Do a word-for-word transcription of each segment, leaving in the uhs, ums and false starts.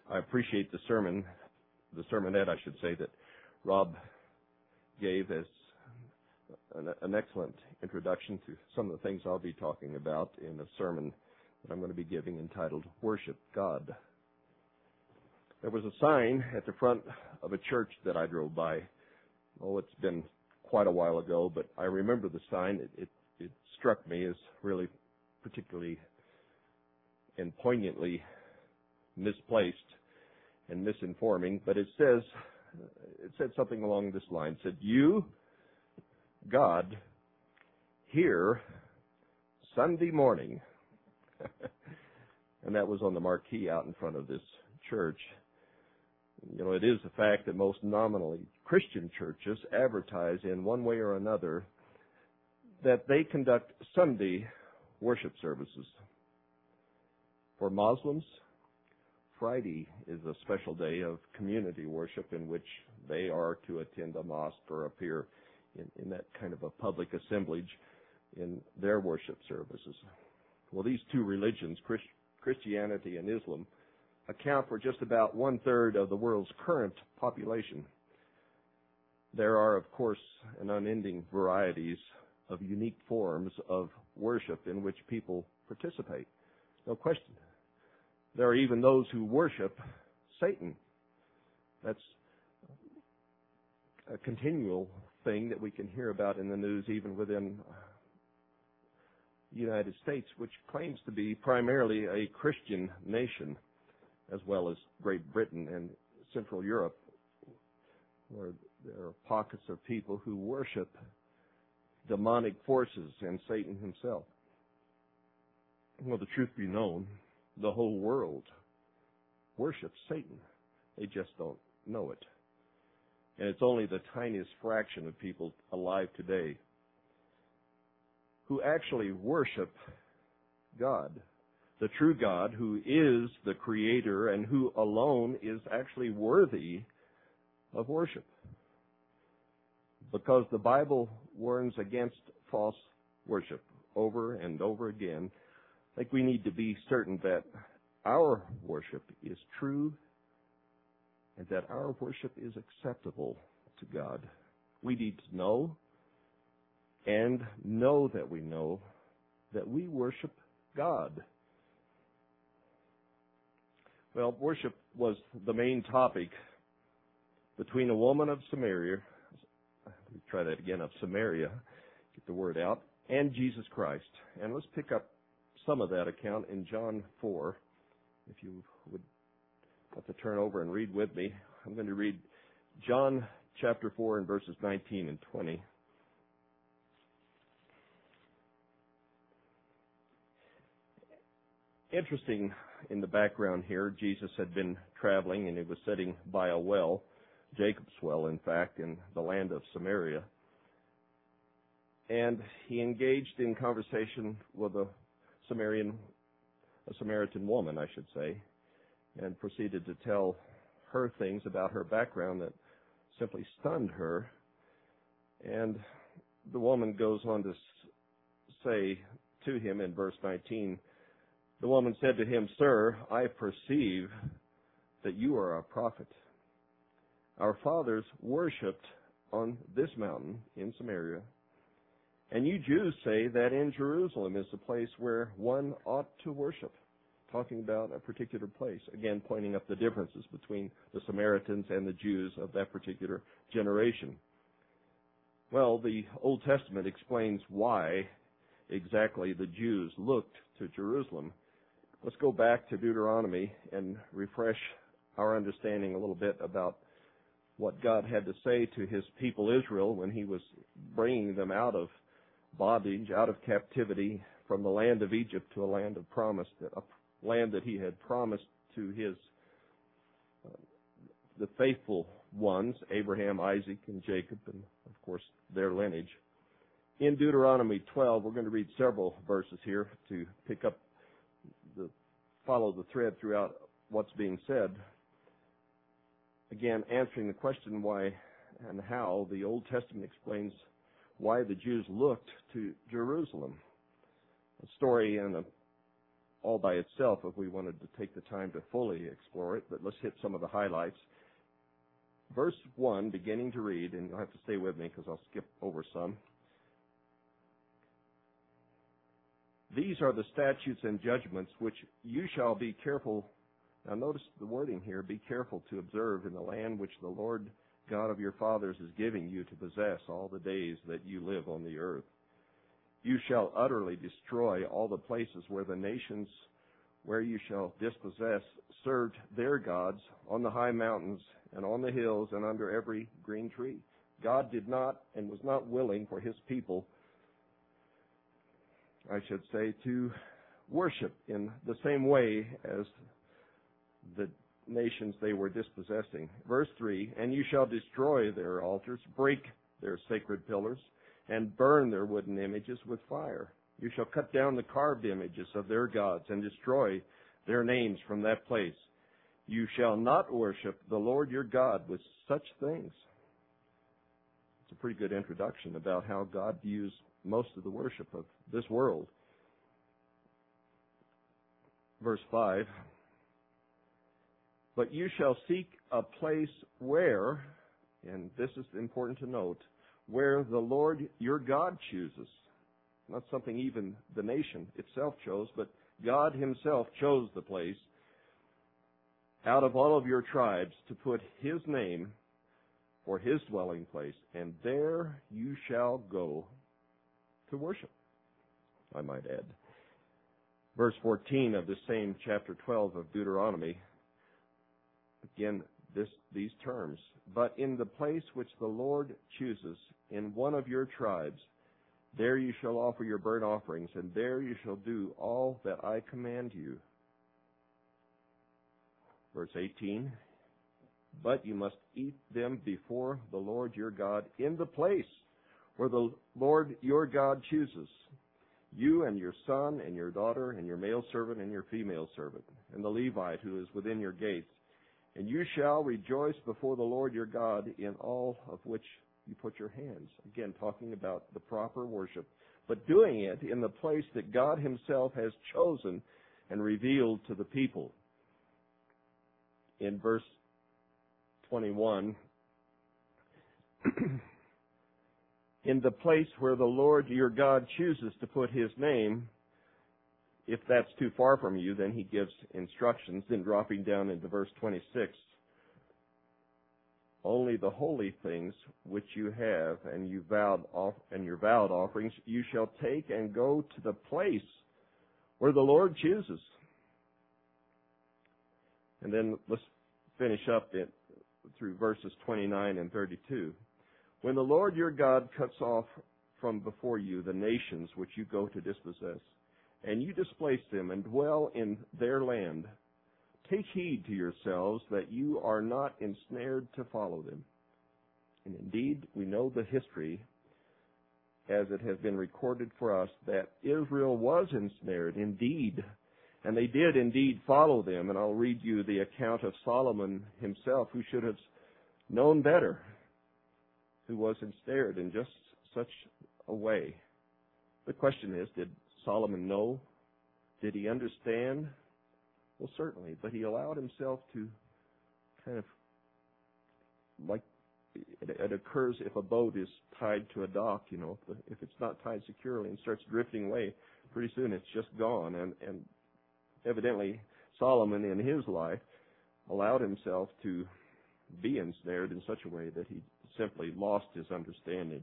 I appreciate the sermon, the sermonette, I should say, that Rob gave as an, an excellent introduction to some of the things I'll be talking about in a sermon that I'm going to be giving entitled Worship God. There was a sign at the front of a church that I drove by. Oh, it's been quite a while ago, but I remember the sign. It, it, it struck me as really particularly and poignantly misplaced and misinforming, but it says, it said something along this line. It said, "You, God, here Sunday morning." And that was on the marquee out in front of this church. You know, it is a fact that most nominally Christian churches advertise in one way or another that they conduct Sunday worship services. For Muslims, Friday is a special day of community worship in which they are to attend a mosque or appear in, in that kind of a public assemblage in their worship services. Well, these two religions, Christ, Christianity and Islam, account for just about one-third of the world's current population. There are, of course, an unending varieties of unique forms of worship in which people participate. No question. There are even those who worship Satan. That's a continual thing that we can hear about in the news even within the United States, which claims to be primarily a Christian nation, as well as Great Britain and Central Europe, where there are pockets of people who worship demonic forces and Satan himself. Well, the truth be known, the whole world worships Satan. They just don't know it. And it's only the tiniest fraction of people alive today who actually worship God, the true God, who is the Creator and who alone is actually worthy of worship. Because the Bible warns against false worship over and over again, I think we need to be certain that our worship is true and that our worship is acceptable to God. We need to know and know that we know that we worship God. Well, worship was the main topic between a woman of Samaria, let me try that again, of Samaria, get the word out, and Jesus Christ. And let's pick up some of that account in John four. If you would have to turn over and read with me. I'm going to read John chapter four and verses nineteen and twenty. Interesting in the background here, Jesus had been traveling and he was sitting by a well, Jacob's well, in fact, in the land of Samaria. And he engaged in conversation with a Samaritan, a Samaritan woman, I should say, and proceeded to tell her things about her background that simply stunned her. And the woman goes on to say to him in verse nineteen, the woman said to him, "Sir, I perceive that you are a prophet. Our fathers worshipped on this mountain in Samaria, and you Jews say that in Jerusalem is the place where one ought to worship." Talking about a particular place. Again, pointing up the differences between the Samaritans and the Jews of that particular generation. Well, the Old Testament explains why exactly the Jews looked to Jerusalem. Let's go back to Deuteronomy and refresh our understanding a little bit about what God had to say to his people Israel when he was bringing them out of bondage, out of captivity from the land of Egypt to a land of promise, a land that he had promised to his uh, the faithful ones, Abraham, Isaac, and Jacob, and of course their lineage. In Deuteronomy twelve, we're going to read several verses here to pick up the follow the thread throughout what's being said. Again, answering the question why and how the Old Testament explains why the Jews looked to Jerusalem. A story in a all by itself if we wanted to take the time to fully explore it, but let's hit some of the highlights. Verse one, beginning to read, and you'll have to stay with me because I'll skip over some. These are the statutes and judgments which you shall be careful. Now notice the wording here, be careful to observe in the land which the Lord God of your fathers is giving you to possess all the days that you live on the earth. You shall utterly destroy all the places where the nations where you shall dispossess served their gods on the high mountains and on the hills and under every green tree. God did not and was not willing for his people, I should say, to worship in the same way as the nations they were dispossessing. Verse three, and you shall destroy their altars, break their sacred pillars, and burn their wooden images with fire. You shall cut down the carved images of their gods and destroy their names from that place. You shall not worship the Lord your God with such things. It's a pretty good introduction about how God views most of the worship of this world. Verse five, but you shall seek a place where, and this is important to note, where the Lord your God chooses. Not something even the nation itself chose, but God himself chose the place out of all of your tribes to put his name for his dwelling place, and there you shall go to worship, I might add. Verse fourteen of the same chapter twelve of Deuteronomy, again, this, these terms, but in the place which the Lord chooses in one of your tribes, there you shall offer your burnt offerings, and there you shall do all that I command you. Verse eighteen, but you must eat them before the Lord your God in the place where the Lord your God chooses, you and your son and your daughter and your male servant and your female servant, and the Levite who is within your gates. And you shall rejoice before the Lord your God in all of which you put your hands. Again, talking about the proper worship, but doing it in the place that God himself has chosen and revealed to the people. In verse twenty-one, in the place where the Lord your God chooses to put his name, if that's too far from you, then he gives instructions. Then dropping down into verse twenty-six, only the holy things which you have and you vowed off, and your vowed offerings you shall take and go to the place where the Lord chooses. And then let's finish up it through verses twenty-nine and thirty-two. When the Lord your God cuts off from before you the nations which you go to dispossess, and you displace them and dwell in their land, take heed to yourselves that you are not ensnared to follow them. And indeed, we know the history, as it has been recorded for us, that Israel was ensnared indeed, and they did indeed follow them. And I'll read you the account of Solomon himself, who should have known better, who was ensnared in just such a way. The question is, did Solomon know? Did he understand? Well, certainly, but he allowed himself to kind of, like it, it occurs if a boat is tied to a dock, you know, if, the, if it's not tied securely and starts drifting away, pretty soon it's just gone. And, and evidently, Solomon in his life allowed himself to be ensnared in such a way that he simply lost his understanding.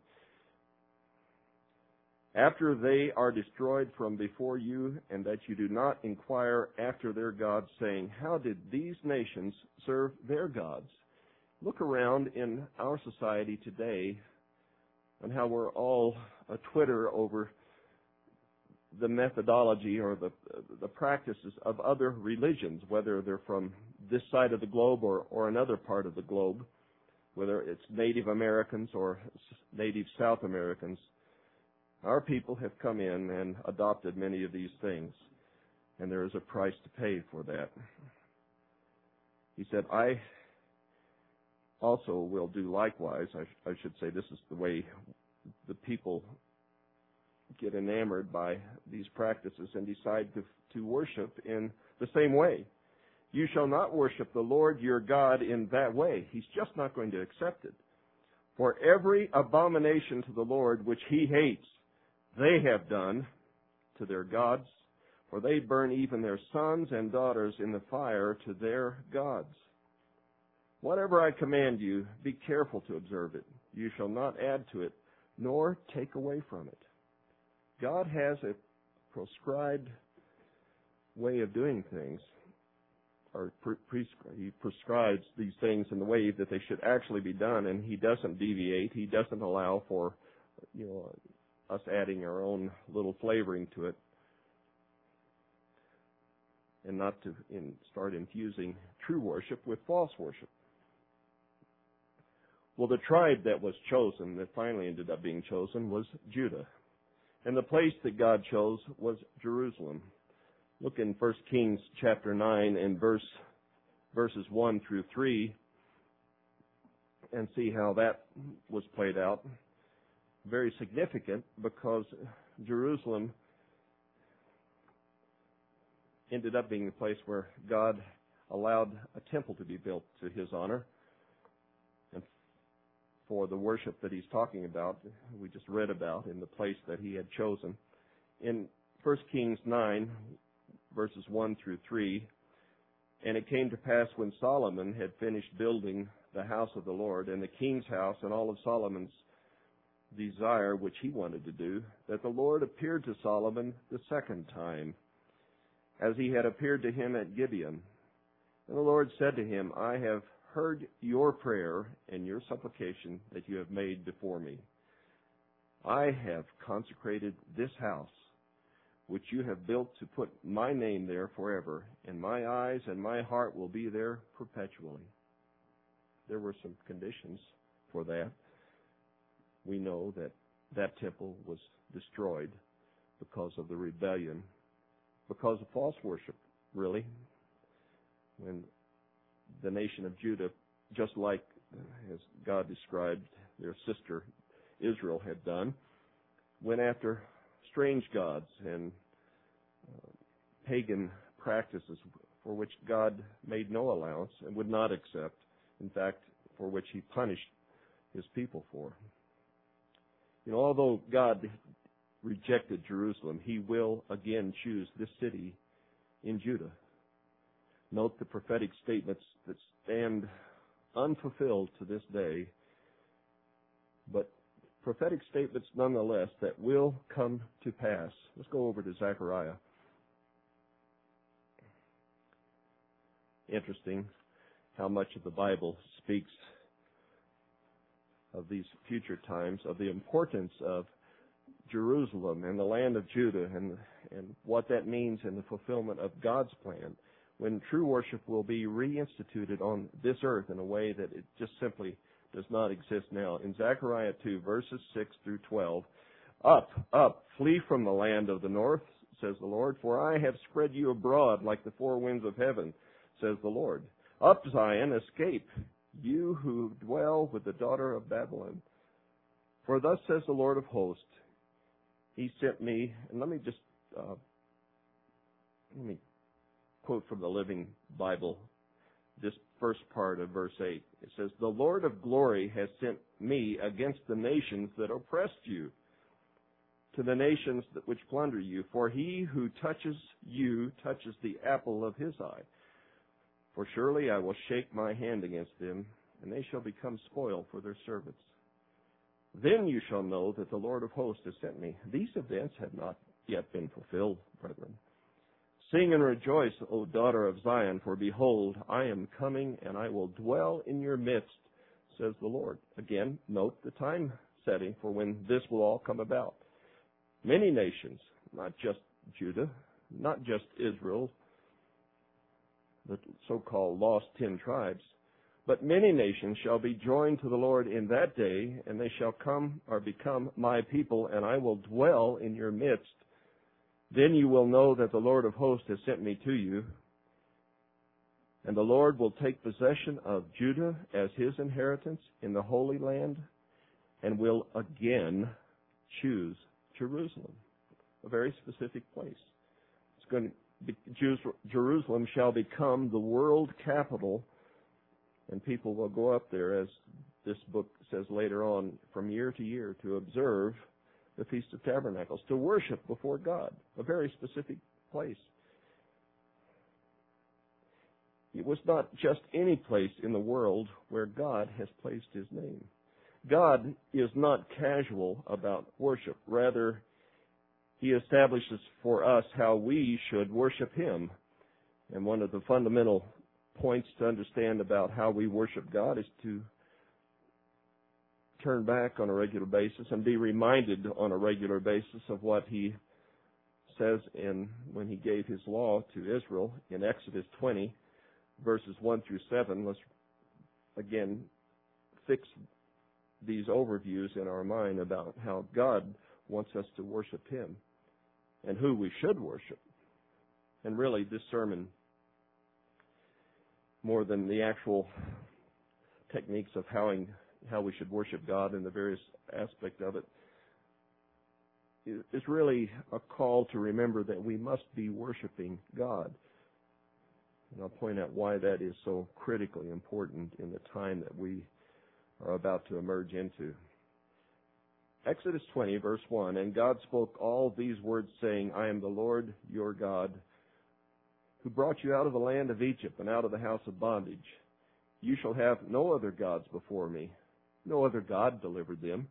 After they are destroyed from before you, and that you do not inquire after their gods, saying, how did these nations serve their gods? Look around in our society today and how we're all a Twitter over the methodology or the the practices of other religions, whether they're from this side of the globe or, or another part of the globe, whether it's Native Americans or Native South Americans. Our people have come in and adopted many of these things, and there is a price to pay for that. He said, I also will do likewise. I, sh- I should say this is the way the people get enamored by these practices and decide to, to worship in the same way. You shall not worship the Lord your God in that way. He's just not going to accept it. For every abomination to the Lord which he hates, they have done to their gods, for they burn even their sons and daughters in the fire to their gods. Whatever I command you, be careful to observe it. You shall not add to it, nor take away from it. God has a prescribed way of doing things, or pre- prescri- he prescribes these things in the way that they should actually be done, and he doesn't deviate. He doesn't allow for, you know, us adding our own little flavoring to it, and not to in, start infusing true worship with false worship. Well, the tribe that was chosen, that finally ended up being chosen, was Judah. And the place that God chose was Jerusalem. Look in First Kings chapter nine and verse verses one through three and see how that was played out. Very significant, because Jerusalem ended up being the place where God allowed a temple to be built to his honor. And for the worship that he's talking about, we just read about in the place that he had chosen. In First Kings nine, verses one through three, and it came to pass when Solomon had finished building the house of the Lord, and the king's house, and all of Solomon's desire which he wanted to do, that the Lord appeared to Solomon the second time, as he had appeared to him at Gibeon. And the Lord said to him, I have heard your prayer and your supplication that you have made before me. I have consecrated this house, which you have built to put my name there forever, and my eyes and my heart will be there perpetually. There were some conditions for that. We know that that temple was destroyed because of the rebellion, because of false worship, really. When the nation of Judah, just like as God described their sister Israel had done, went after strange gods and uh, pagan practices for which God made no allowance and would not accept, in fact, for which he punished his people for. You know, although God rejected Jerusalem, he will again choose this city in Judah. Note the prophetic statements that stand unfulfilled to this day, but prophetic statements nonetheless that will come to pass. Let's go over to Zechariah. Interesting how much of the Bible speaks of these future times, of the importance of Jerusalem and the land of Judah, and and what that means in the fulfillment of God's plan, when true worship will be reinstituted on this earth in a way that it just simply does not exist now. In Zechariah two, verses six through twelve, Up, up, flee from the land of the north, says the Lord, for I have spread you abroad like the four winds of heaven, says the Lord. Up, Zion, escape, you who dwell with the daughter of Babylon. For thus says the Lord of hosts, he sent me, and let me just, uh, let me quote from the Living Bible, this first part of verse eight. It says, the Lord of glory has sent me against the nations that oppressed you, to the nations that which plunder you. For he who touches you touches the apple of his eye. For surely I will shake my hand against them, and they shall become spoil for their servants. Then you shall know that the Lord of hosts has sent me. These events have not yet been fulfilled, brethren. Sing and rejoice, O daughter of Zion, for behold, I am coming, and I will dwell in your midst, says the Lord. Again, note the time setting for when this will all come about. Many nations, not just Judah, not just Israel, the so-called lost ten tribes, but many nations shall be joined to the Lord in that day, and they shall come or become my people, and I will dwell in your midst. Then you will know that the Lord of hosts has sent me to you, and the Lord will take possession of Judah as his inheritance in the Holy Land, and will again choose Jerusalem, a very specific place. It's going to be, Jerusalem shall become the world capital, and people will go up there, as this book says later on, from year to year to observe the Feast of Tabernacles, to worship before God, a very specific place. It was not just any place in the world where God has placed His name. God is not casual about worship. Rather, He establishes for us how we should worship Him. And one of the fundamental points to understand about how we worship God is to turn back on a regular basis and be reminded on a regular basis of what He says in when He gave His law to Israel in Exodus twenty, verses one through seven. Let's again fix these overviews in our mind about how God wants us to worship Him and who we should worship. And really, this sermon, more than the actual techniques of how, how we should worship God and the various aspects of it, is really a call to remember that we must be worshiping God. And I'll point out why that is so critically important in the time that we are about to emerge into. Exodus twenty, verse one, and God spoke all these words, saying, I am the Lord your God, who brought you out of the land of Egypt and out of the house of bondage. You shall have no other gods before me. No other God delivered them.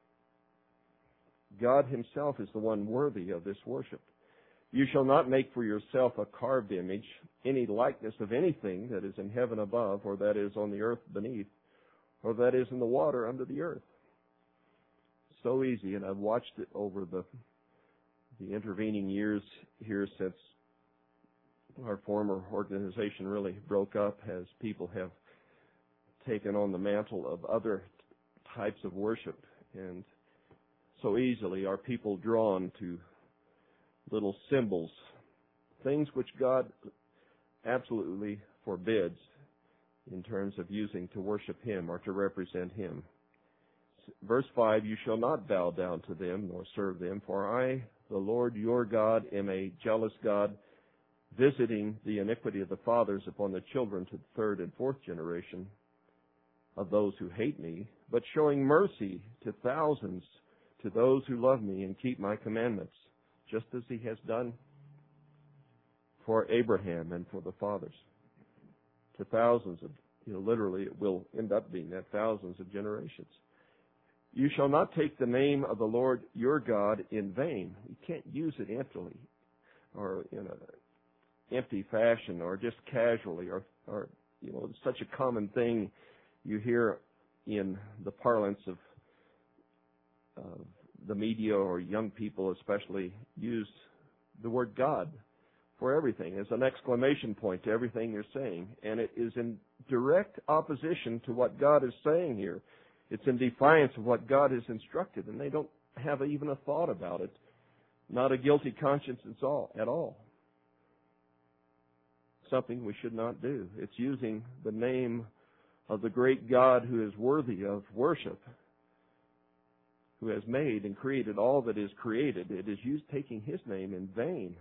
God Himself is the one worthy of this worship. You shall not make for yourself a carved image, any likeness of anything that is in heaven above, or that is on the earth beneath, or that is in the water under the earth. So easy, and I've watched it over the the intervening years here since our former organization really broke up, as people have taken on the mantle of other types of worship, and so easily are people drawn to little symbols, things which God absolutely forbids in terms of using to worship Him or to represent Him. Verse five, you shall not bow down to them nor serve them, for I, the Lord your God, am a jealous God, visiting the iniquity of the fathers upon the children to the third and fourth generation of those who hate me, but showing mercy to thousands, to those who love me and keep my commandments, just as He has done for Abraham and for the fathers. To thousands of, you know, literally it will end up being that, thousands of generations. You shall not take the name of the Lord your God in vain. You can't use it emptily or in an empty fashion or just casually or, or, you know, it's such a common thing you hear in the parlance of uh, the media, or young people especially, use the word God for everything as an exclamation point to everything you're saying. And it is in direct opposition to what God is saying here. It's in defiance of what God has instructed, and they don't have even a thought about it. Not a guilty conscience at all. At all. Something we should not do. It's using the name of the great God who is worthy of worship, who has made and created all that is created. It is used taking His name in vain.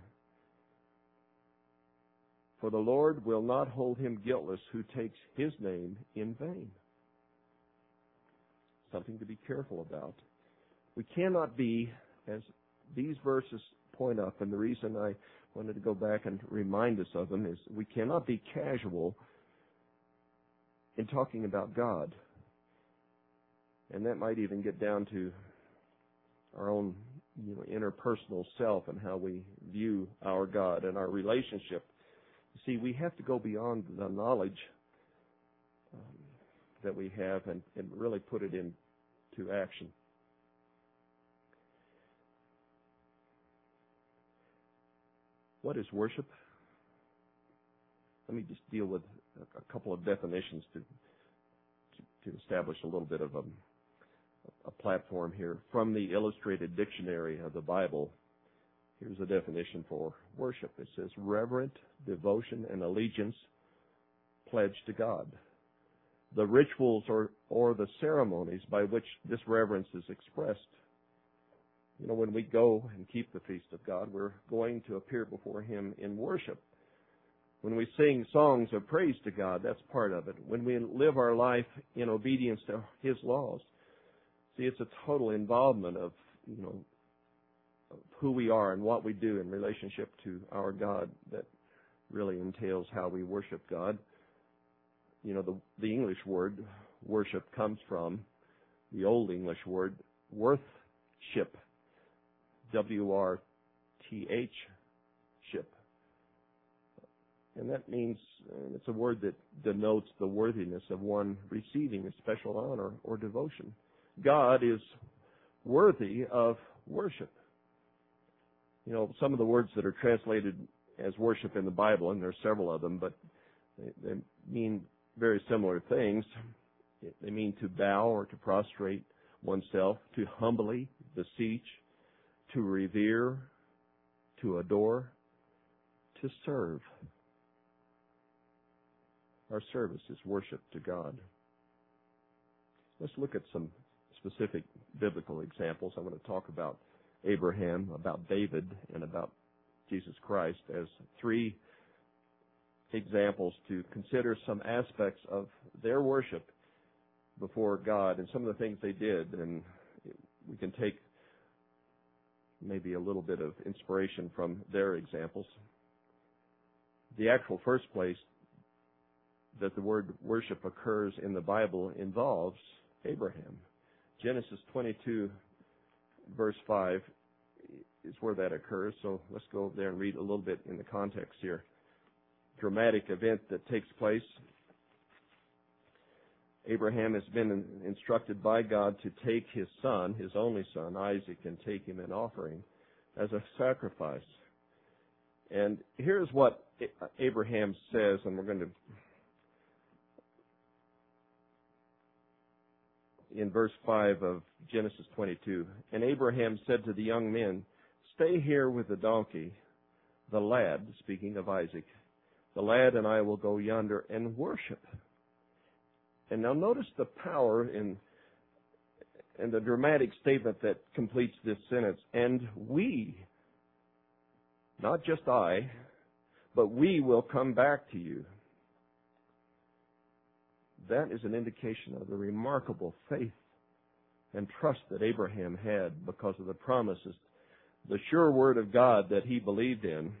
For the Lord will not hold him guiltless who takes His name in vain. Something to be careful about. We cannot be, as these verses point up, and the reason I wanted to go back and remind us of them is we cannot be casual in talking about God. And that might even get down to our own, you know, interpersonal self and how we view our God and our relationship. See, we have to go beyond the knowledge um, that we have and, and really put it into action. What is worship? Let me just deal with a couple of definitions to to, to establish a little bit of a, a platform here. From the Illustrated Dictionary of the Bible, here's a definition for worship. It says, reverent devotion and allegiance pledged to God. The rituals or, or the ceremonies by which this reverence is expressed. You know, when we go and keep the feast of God, we're going to appear before Him in worship. When we sing songs of praise to God, that's part of it. When we live our life in obedience to His laws, see, it's a total involvement of, you know, of who we are and what we do in relationship to our God that really entails how we worship God. You know, the, the English word worship comes from the Old English word worthship, W R T H, ship. And that means, uh, it's a word that denotes the worthiness of one receiving a special honor or devotion. God is worthy of worship. You know, some of the words that are translated as worship in the Bible, and there are several of them, but they, they mean very similar things. They mean to bow or to prostrate oneself, to humbly beseech, to revere, to adore, to serve. Our service is worship to God. Let's look at some specific biblical examples. I'm going to talk about Abraham, about David, and about Jesus Christ as three examples to consider some aspects of their worship before God and some of the things they did. And we can take maybe a little bit of inspiration from their examples. The actual first place that the word worship occurs in the Bible involves Abraham. Genesis twenty-two, verse five is where that occurs. So let's go there and read a little bit in the context here. Dramatic event that takes place. Abraham has been instructed by God to take his son, his only son, Isaac, and take him an offering as a sacrifice. And here's what Abraham says, and we're going to, in verse five of Genesis twenty-two, and Abraham said to the young men, "Stay here with the donkey. The lad," speaking of Isaac, "the lad and I will go yonder and worship." And now notice the power in, in the dramatic statement that completes this sentence. And we, not just I, but we will come back to you. That is an indication of the remarkable faith and trust that Abraham had because of the promises, the sure word of God that he believed in.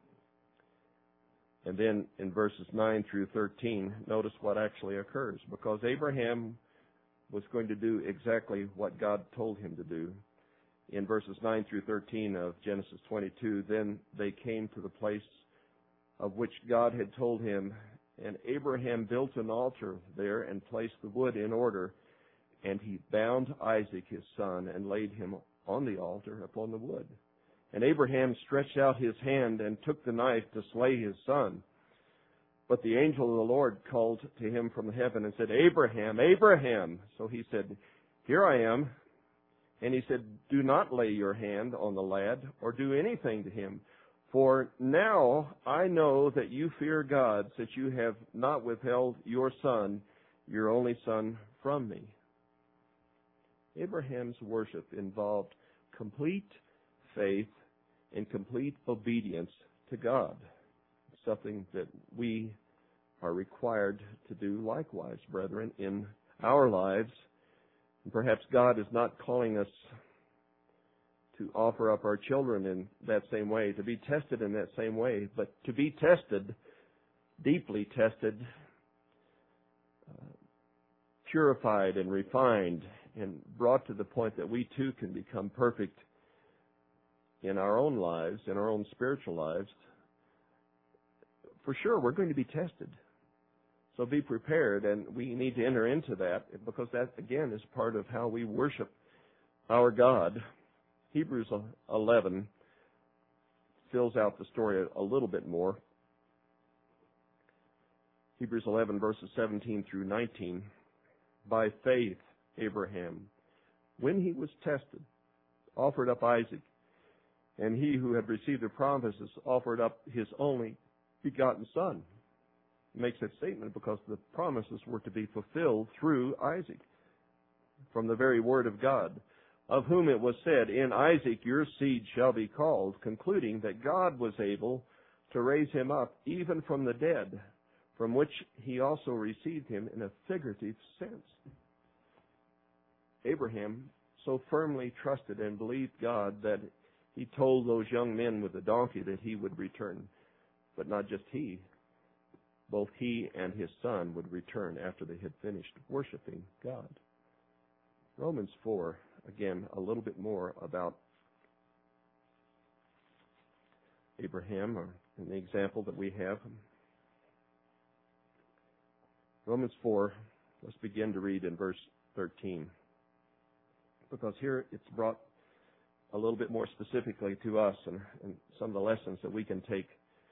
And then in verses nine through thirteen, notice what actually occurs. Because Abraham was going to do exactly what God told him to do. In verses nine through thirteen of Genesis twenty-two, then they came to the place of which God had told him, and Abraham built an altar there and placed the wood in order, and he bound Isaac his son and laid him on the altar upon the wood. And Abraham stretched out his hand and took the knife to slay his son. But the angel of the Lord called to him from heaven and said, "Abraham, Abraham." So he said, "Here I am." And he said, "Do not lay your hand on the lad or do anything to him. For now I know that you fear God, since you have not withheld your son, your only son, from me." Abraham's worship involved complete faith and complete obedience to God. Something that we are required to do likewise, brethren, in our lives. And perhaps God is not calling us to offer up our children in that same way, to be tested in that same way, but to be tested, deeply tested, uh, purified and refined, and brought to the point that we too can become perfect in our own lives, in our own spiritual lives. For sure, we're going to be tested. So be prepared, and we need to enter into that, because that, again, is part of how we worship our God. Hebrews eleven fills out the story a little bit more. Hebrews eleven, verses seventeen through nineteen. By faith, Abraham, when he was tested, offered up Isaac, and he who had received the promises offered up his only begotten son. He makes that statement because the promises were to be fulfilled through Isaac from the very word of God. of whom it was said, in Isaac your seed shall be called, concluding that God was able to raise him up even from the dead, from which he also received him in a figurative sense. Abraham so firmly trusted and believed God that he told those young men with the donkey that he would return. But not just he, both he and his son would return after they had finished worshiping God. Romans four, again, a little bit more about Abraham, or in the example that we have. Romans four, let's begin to read in verse thirteen. Because here it's brought a little bit more specifically to us and, and some of the lessons that we can take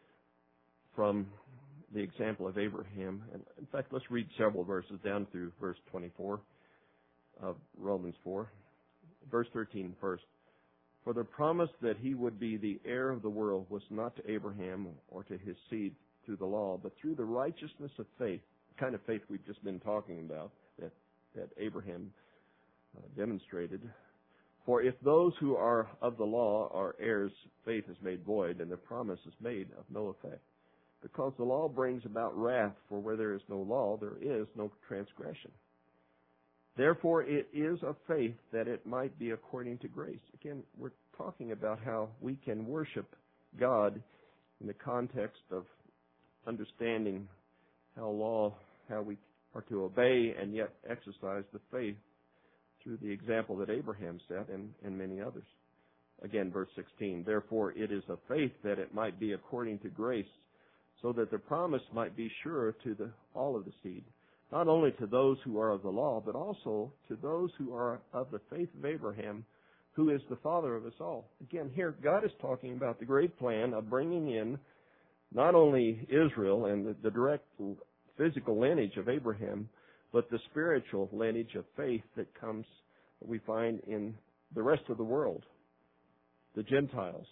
from the example of Abraham. And in fact, let's read several verses down through verse twenty-four of Romans four. Verse thirteen first. For the promise that he would be the heir of the world was not to Abraham or to his seed through the law, but through the righteousness of faith, the kind of faith we've just been talking about, that, that Abraham uh, demonstrated. For if those who are of the law are heirs, faith is made void, and the promise is made of no effect. Because the law brings about wrath, for where there is no law, there is no transgression. Therefore, it is of faith that it might be according to grace. Again, we're talking about how we can worship God in the context of understanding how law, how we are to obey and yet exercise the faith through the example that Abraham set and, and many others. Again, verse sixteen. Therefore, it is of faith that it might be according to grace, so that the promise might be sure to the, all of the seed, not only to those who are of the law, but also to those who are of the faith of Abraham, who is the father of us all. Again, here, God is talking about the great plan of bringing in not only Israel and the, the direct physical lineage of Abraham, but the spiritual lineage of faith that comes, that we find in the rest of the world, the Gentiles,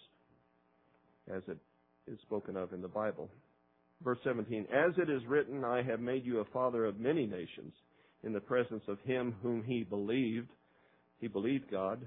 as it is spoken of in the Bible. Verse seventeen, as it is written, I have made you a father of many nations in the presence of him whom he believed. He believed God.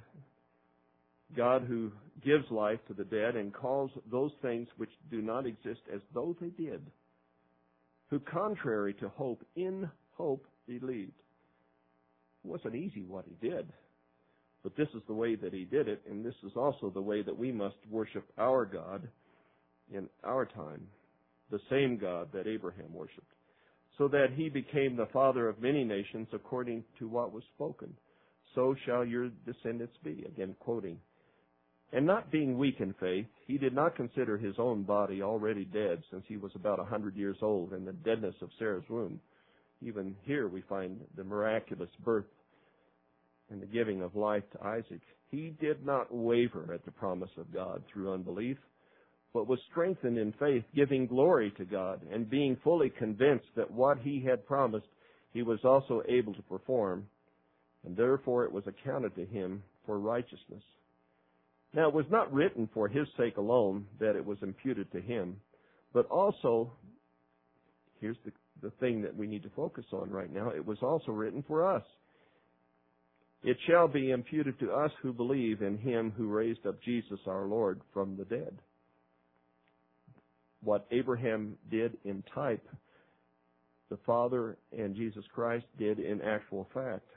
God who gives life to the dead and calls those things which do not exist as though they did. Who contrary to hope, in hope believed. It wasn't easy what he did, but this is the way that he did it, and this is also the way that we must worship our God in our time. The same God that Abraham worshipped, so that he became the father of many nations according to what was spoken. So shall your descendants be. Again, quoting. And not being weak in faith, he did not consider his own body already dead, since he was about a hundred years old, in the deadness of Sarah's womb. Even here we find the miraculous birth and the giving of life to Isaac. He did not waver at the promise of God through unbelief, but was strengthened in faith, giving glory to God, and being fully convinced that what he had promised he was also able to perform, and therefore it was accounted to him for righteousness. Now it was not written for his sake alone that it was imputed to him, but also, here's the, the thing that we need to focus on right now, it was also written for us. It shall be imputed to us who believe in him who raised up Jesus our Lord from the dead. What Abraham did in type, the Father and Jesus Christ did in actual fact.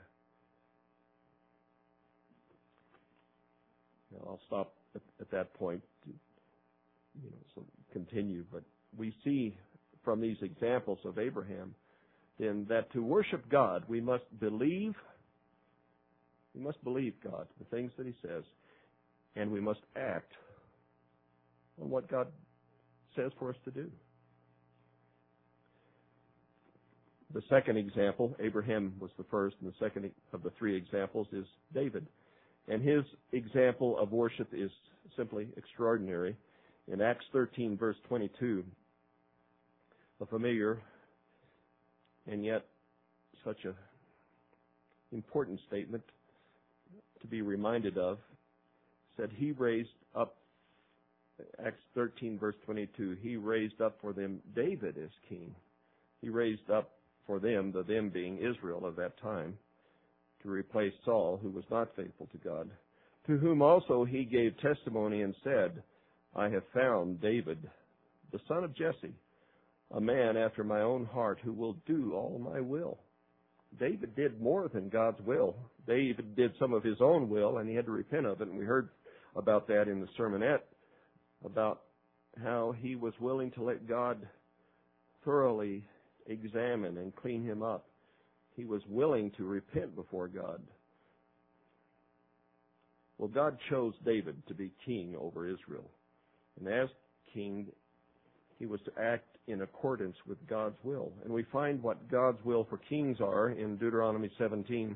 Now, I'll stop at, at that point to you know, so continue, but we see from these examples of Abraham then that to worship God, we must believe, we must believe God, the things that he says, and we must act on what God says for us to do. The second example, Abraham was the first, and the second of the three examples is David. And his example of worship is simply extraordinary. In Acts thirteen, verse twenty-two, a familiar and yet such an important statement to be reminded of, said he raised up, Acts thirteen, verse twenty-two, he raised up for them David as king. He raised up for them, the them being Israel of that time, to replace Saul, who was not faithful to God, to whom also he gave testimony and said, I have found David, the son of Jesse, a man after my own heart, who will do all my will. David did more than God's will. David did some of his own will, and he had to repent of it, and we heard about that in the sermonette, about how he was willing to let God thoroughly examine and clean him up. He was willing to repent before God. Well, God chose David to be king over Israel. And as king, he was to act in accordance with God's will. And we find what God's will for kings are in Deuteronomy seventeen.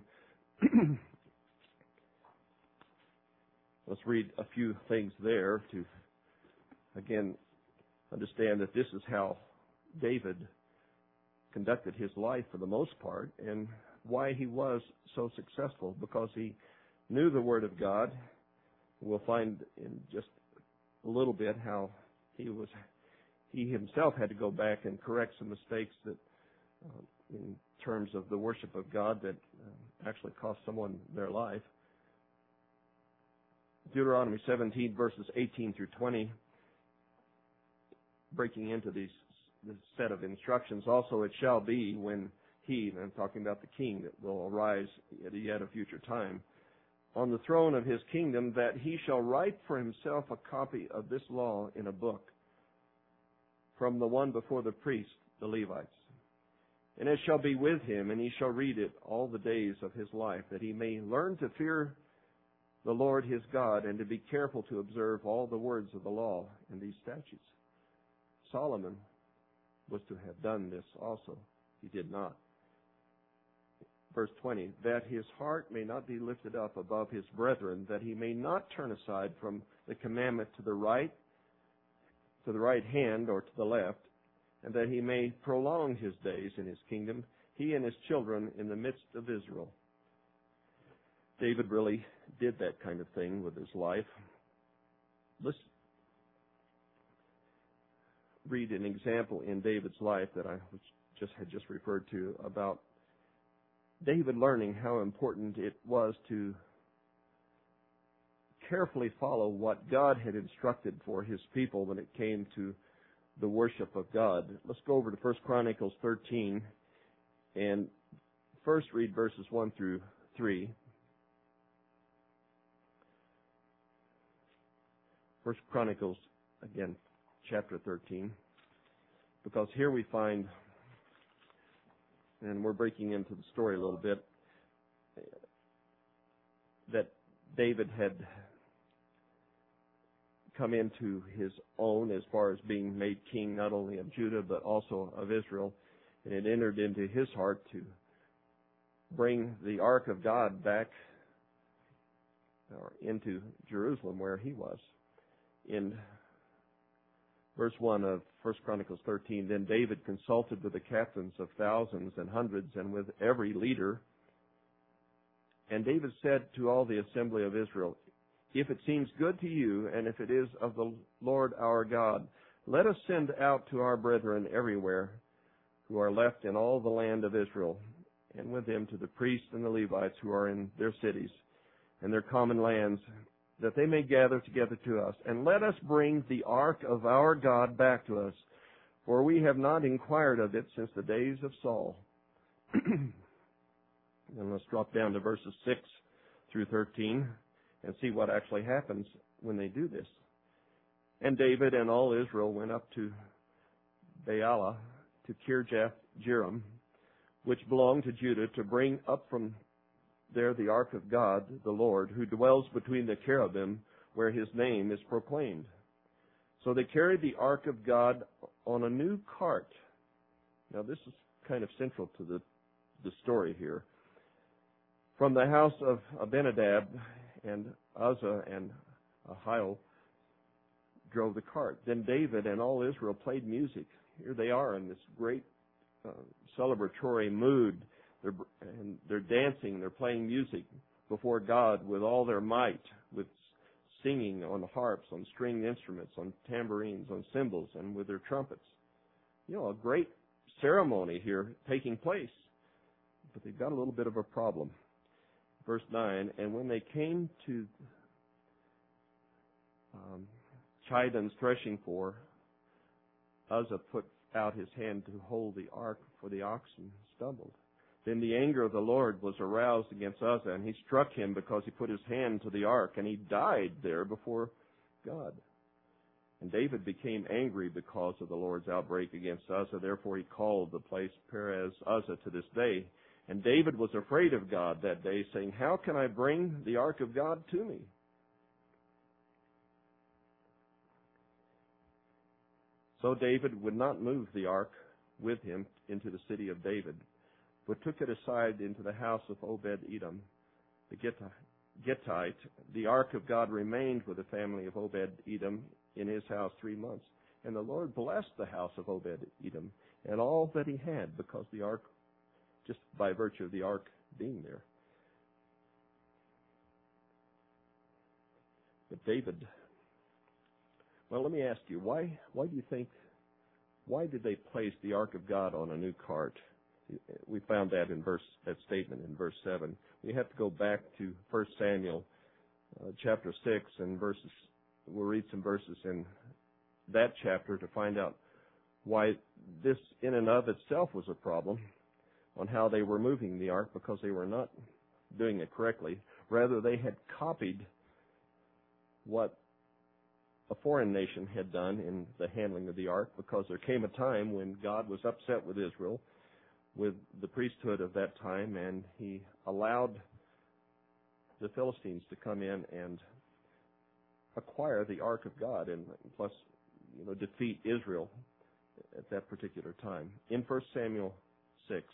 Let's read a few things there to, again, understand that this is how David conducted his life for the most part, and why he was so successful, because he knew the Word of God. We'll find in just a little bit how he was he himself had to go back and correct some mistakes that uh, in terms of the worship of God that uh, actually cost someone their life. Deuteronomy seventeen, verses eighteen through twenty, breaking into these this set of instructions. Also, it shall be when he, and I'm talking about the king that will arise at yet a future time, on the throne of his kingdom, that he shall write for himself a copy of this law in a book, from the one before the priests, the Levites. And it shall be with him, and he shall read it all the days of his life, that he may learn to fear the Lord his God, and to be careful to observe all the words of the law and these statutes. Solomon was to have done this also. He did not. Verse twenty, that his heart may not be lifted up above his brethren, that he may not turn aside from the commandment to the right, to the right hand or to the left, and that he may prolong his days in his kingdom, he and his children in the midst of Israel. David really did that kind of thing with his life. Let's read an example in David's life that I just had just referred to, about David learning how important it was to carefully follow what God had instructed for his people when it came to the worship of God. Let's go over to First Chronicles thirteen and first read verses one through three. First Chronicles, again, chapter thirteen, because here we find, and we're breaking into the story a little bit, that David had come into his own as far as being made king not only of Judah but also of Israel, and it entered into his heart to bring the ark of God back or into Jerusalem where he was. In verse one of First Chronicles thirteen, then David consulted with the captains of thousands and hundreds and with every leader. And David said to all the assembly of Israel, if it seems good to you, and if it is of the Lord our God, let us send out to our brethren everywhere who are left in all the land of Israel, and with them to the priests and the Levites who are in their cities and their common lands, that they may gather together to us. And let us bring the ark of our God back to us, for we have not inquired of it since the days of Saul. And let's drop down to verses six through thirteen and see what actually happens when they do this. And David and all Israel went up to Baalah, to Kirjath Jearim, which belonged to Judah, to bring up from there the ark of God, the Lord, who dwells between the cherubim, where his name is proclaimed. So they carried the ark of God on a new cart. Now this is kind of central to the, the story here. From the house of Abinadab, and Uzzah and Ahio drove the cart. Then David and all Israel played music. Here they are in this great uh, celebratory mood. They're, and they're dancing, they're playing music before God with all their might, with singing on harps, on stringed instruments, on tambourines, on cymbals, and with their trumpets. You know, a great ceremony here taking place. But they've got a little bit of a problem. verse nine, and when they came to um, Chidon's threshing floor, Uzzah put out his hand to hold the ark, for the oxen stumbled. Then the anger of the Lord was aroused against Uzzah, and he struck him because he put his hand to the ark, and he died there before God. And David became angry because of the Lord's outbreak against Uzzah. Therefore he called the place Perez Uzzah to this day. And David was afraid of God that day, saying, how can I bring the ark of God to me? So David would not move the ark with him into the city of David, but took it aside into the house of Obed-Edom, the Gittite. The ark of God remained with the family of Obed-Edom in his house three months. And the Lord blessed the house of Obed-Edom and all that he had, because the ark, just by virtue of the ark being there. But David, well, let me ask you, why why do you think, why did they place the ark of God on a new cart? We found that in verse, that statement in verse seven. We have to go back to First Samuel uh, chapter six and verses, we'll read some verses in that chapter to find out why this in and of itself was a problem on how they were moving the ark, because they were not doing it correctly. Rather, they had copied what a foreign nation had done in the handling of the ark, because there came a time when God was upset with Israel, with the priesthood of that time, and he allowed the Philistines to come in and acquire the ark of God, and plus, you know, defeat Israel at that particular time. In First Samuel six,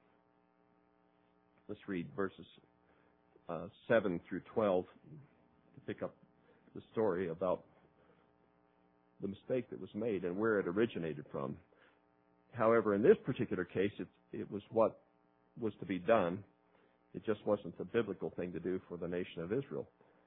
let's read verses uh, seven through twelve to pick up the story about the mistake that was made and where it originated from. However, in this particular case, it, it was what was to be done. It just wasn't the biblical thing to do for the nation of Israel.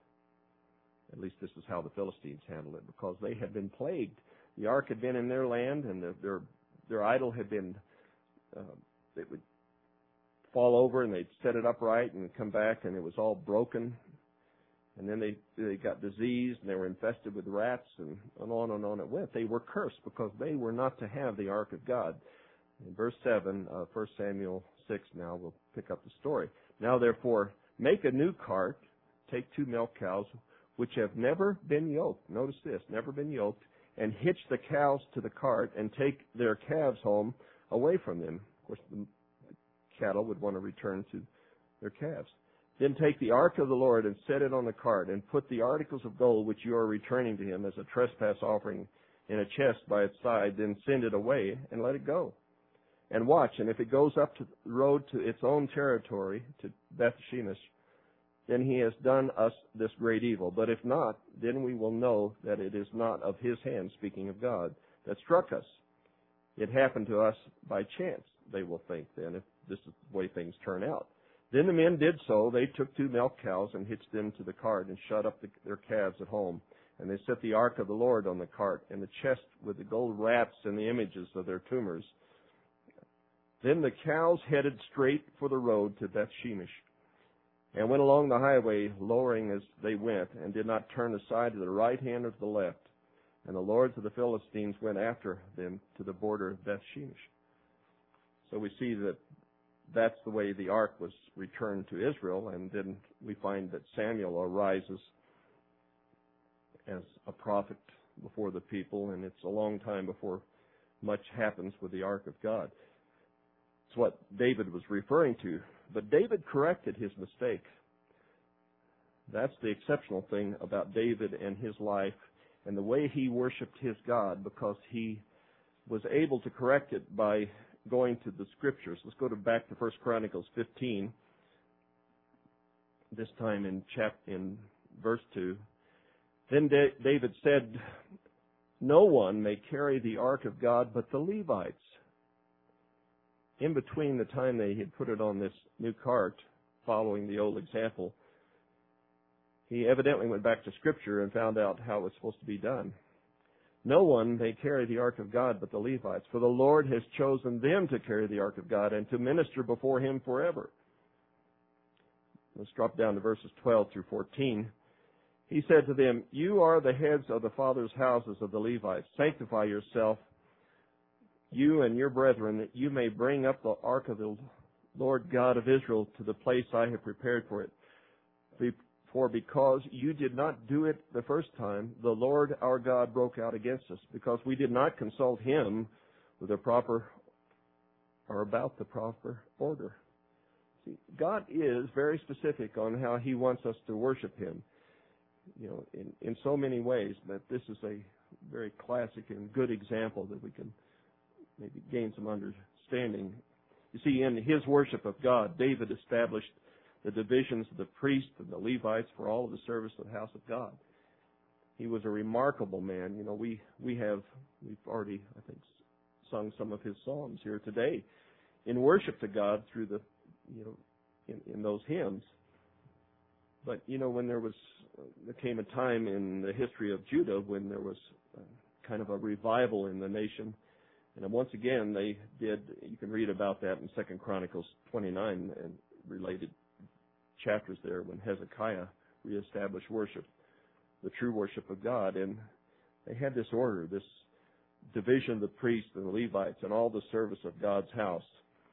At least this is how the Philistines handled it, because they had been plagued. The ark had been in their land, and the, their their idol had been, uh, it would fall over, and they'd set it upright and come back, and it was all broken. And then they they got diseased, and they were infested with rats, and, and on and on it went. They were cursed because they were not to have the ark of God. In verse seven, uh, First Samuel six now, we'll pick up the story. Now, therefore, make a new cart, take two milk cows, which have never been yoked. Notice this, never been yoked, and hitch the cows to the cart, and take their calves home away from them. Of course, the cattle would want to return to their calves. Then take the ark of the Lord and set it on the cart, and put the articles of gold which you are returning to him as a trespass offering in a chest by its side. Then send it away and let it go. And watch, and if it goes up to the road to its own territory, to Beth Shemesh, then he has done us this great evil. But if not, then we will know that it is not of his hand, speaking of God, that struck us. It happened to us by chance, they will think then, if this is the way things turn out. Then the men did so. They took two milk cows and hitched them to the cart and shut up the, their calves at home. And they set the ark of the Lord on the cart and the chest with the gold wraps and the images of their tumors. Then the cows headed straight for the road to Beth Shemesh, and went along the highway, lowering as they went, and did not turn aside to the right hand or to the left. And the lords of the Philistines went after them to the border of Beth Shemesh. So we see that that's the way the ark was returned to Israel, and then we find that Samuel arises as a prophet before the people, and it's a long time before much happens with the ark of God. It's what David was referring to. But David corrected his mistake. That's the exceptional thing about David and his life and the way he worshiped his God, because he was able to correct it by going to the Scriptures. Let's go to back to First Chronicles fifteen, this time in chap in verse two. Then da- David said, no one may carry the ark of God but the Levites. In between the time they had put it on this new cart, following the old example, he evidently went back to Scripture and found out how it was supposed to be done. No one may carry the ark of God but the Levites, for the Lord has chosen them to carry the ark of God and to minister before him forever. Let's drop down to verses twelve through fourteen. He said to them, "You are the heads of the fathers' houses of the Levites. Sanctify yourself, you and your brethren, that you may bring up the ark of the Lord God of Israel to the place I have prepared for it. For because you did not do it the first time, the Lord our God broke out against us, because we did not consult him with the proper or about the proper order." See, God is very specific on how he wants us to worship him, you know, in, in so many ways, but this is a very classic and good example that we can maybe gain some understanding. You see, in his worship of God, David established the divisions of the priests and the Levites for all of the service of the house of God. He was a remarkable man. You know, we, we have, we've already, I think, sung some of his psalms here today in worship to God through the, you know, in, in those hymns. But, you know, when there was, uh, there came a time in the history of Judah when there was uh, kind of a revival in the nation. And once again, they did, you can read about that in Second Chronicles twenty-nine and related chapters there, when Hezekiah reestablished worship, the true worship of God. And they had this order, this division of the priests and the Levites and all the service of God's house.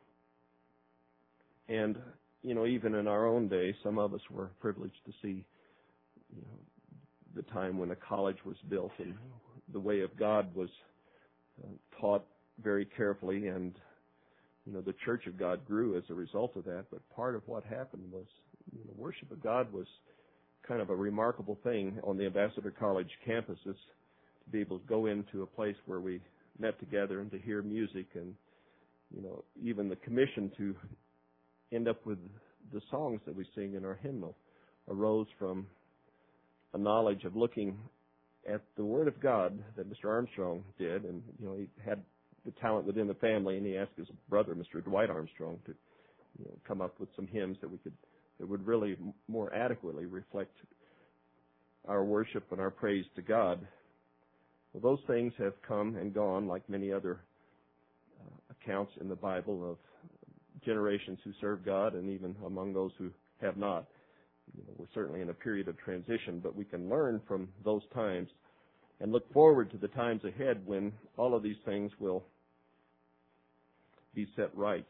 And, you know, even in our own day, some of us were privileged to see, you know, the time when a college was built and the way of God was uh, taught very carefully, and, you know, the church of God grew as a result of that. But part of what happened was, you know, worship of God was kind of a remarkable thing on the Ambassador College campuses, to be able to go into a place where we met together and to hear music, and, you know, even the commission to end up with the songs that we sing in our hymnal arose from a knowledge of looking at the Word of God that Mister Armstrong did. And, you know, he had the talent within the family, and he asked his brother, Mister Dwight Armstrong, to, you know, come up with some hymns that we could, that would really more adequately reflect our worship and our praise to God. Well, those things have come and gone, like many other uh, accounts in the Bible of generations who serve God, and even among those who have not. You know, we're certainly in a period of transition, but we can learn from those times and look forward to the times ahead when all of these things will be set right.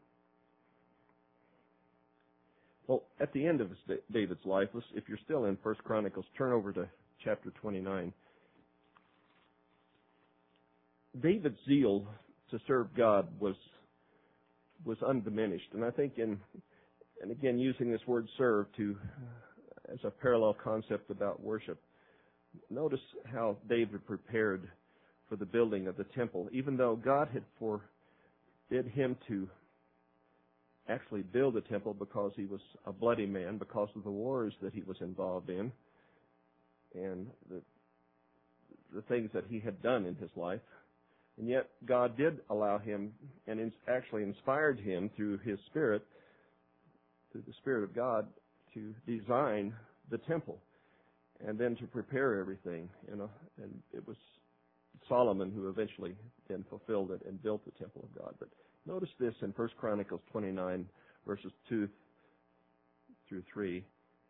Well, at the end of David's life, if you're still in First Chronicles, turn over to chapter twenty-nine. David's zeal to serve God was was undiminished. And I think in, and again, using this word serve to, as a parallel concept about worship, notice how David prepared for the building of the temple. Even though God had forbid him to actually build a temple because he was a bloody man, because of the wars that he was involved in, and the, the things that he had done in his life. And yet God did allow him, and in, actually inspired him through his Spirit, through the Spirit of God, to design the temple and then to prepare everything. You know, and it was Solomon who eventually then fulfilled it and built the temple of God. But notice this in First Chronicles twenty-nine, verses two through three.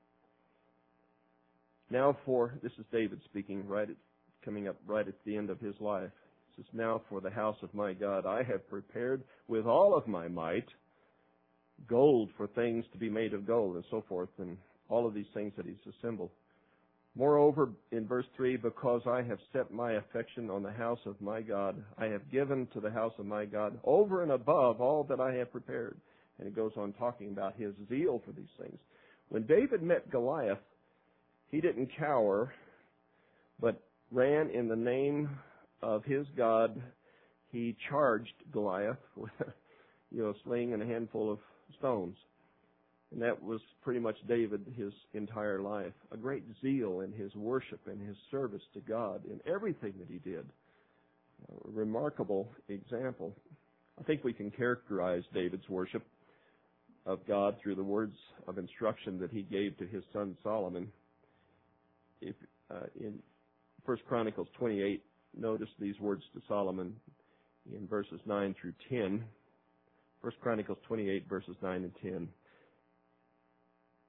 Now for, this is David speaking, right at, coming up right at the end of his life. It says, "Now for the house of my God I have prepared with all of my might gold for things to be made of gold," and so forth, and all of these things that he's assembled. "Moreover," in verse three, "because I have set my affection on the house of my God, I have given to the house of my God over and above all that I have prepared." And it goes on talking about his zeal for these things. When David met Goliath, he didn't cower, but ran in the name of his God. He charged Goliath with, you know, a sling and a handful of stones. And that was pretty much David his entire life. A great zeal in his worship and his service to God in everything that he did. A remarkable example. I think we can characterize David's worship of God through the words of instruction that he gave to his son Solomon. If, uh, in First Chronicles twenty-eight, notice these words to Solomon in verses nine through ten. First Chronicles twenty-eight, verses nine and ten.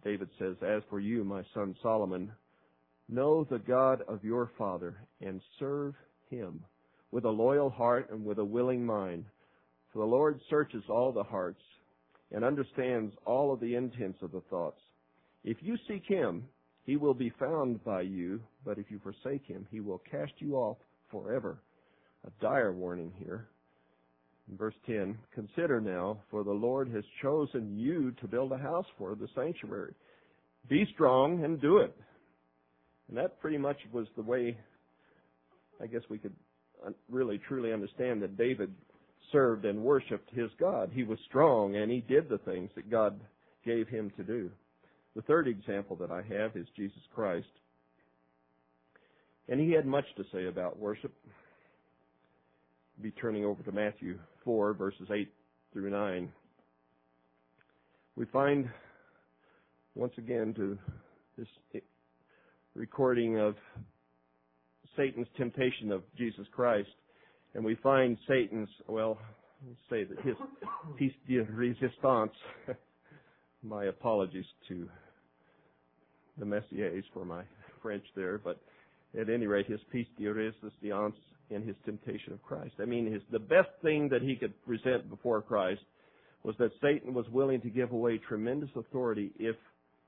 David says, "As for you, my son Solomon, know the God of your father and serve him with a loyal heart and with a willing mind. For the Lord searches all the hearts and understands all of the intents of the thoughts. If you seek him, he will be found by you, but if you forsake him, he will cast you off forever." A dire warning here. In verse ten, "Consider now, for the Lord has chosen you to build a house for the sanctuary. Be strong and do it." And that pretty much was the way, I guess we could really truly understand that David served and worshiped his God. He was strong and he did the things that God gave him to do. The third example that I have is Jesus Christ. And he had much to say about worship. Be turning over to Matthew four, verses eight through nine. We find, once again, to this recording of Satan's temptation of Jesus Christ. And we find Satan's, well, let's say that his piece de resistance. My apologies to the Messiers for my French there, but at any rate, his piece de resistance in his temptation of Christ. I mean, his, the best thing that he could present before Christ was that Satan was willing to give away tremendous authority if,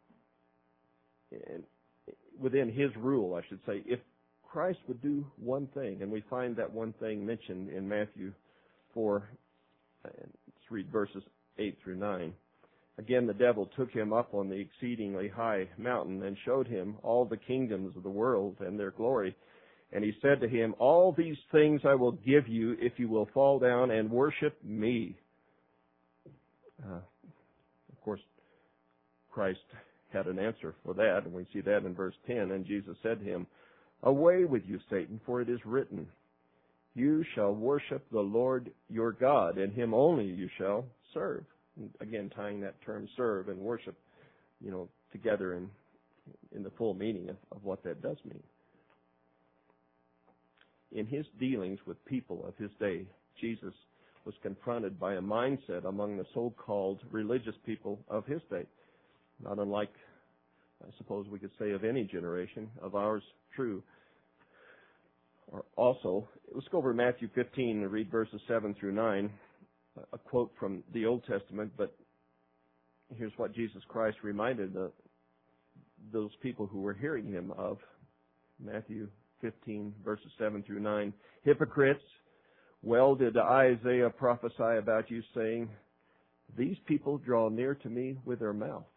within his rule, I should say, if Christ would do one thing. And we find that one thing mentioned in Matthew four. Let's read verses eight through nine. "Again, the devil took him up on the exceedingly high mountain and showed him all the kingdoms of the world and their glory. And he said to him, 'All these things I will give you if you will fall down and worship me.'" Uh, of course, Christ had an answer for that, and we see that in verse ten. "And Jesus said to him, 'Away with you, Satan, for it is written, you shall worship the Lord your God, and him only you shall serve.'" And again, tying that term serve and worship, you know, together in, in the full meaning of, of what that does mean. In his dealings with people of his day, Jesus was confronted by a mindset among the so-called religious people of his day, not unlike, I suppose we could say, of any generation, of ours true. Or also, let's go over to Matthew fifteen and read verses seven through nine, a quote from the Old Testament, but here's what Jesus Christ reminded the, those people who were hearing him of. Matthew fifteen, verses seven through nine. "Hypocrites, well did Isaiah prophesy about you, saying, 'These people draw near to me with their mouth.'"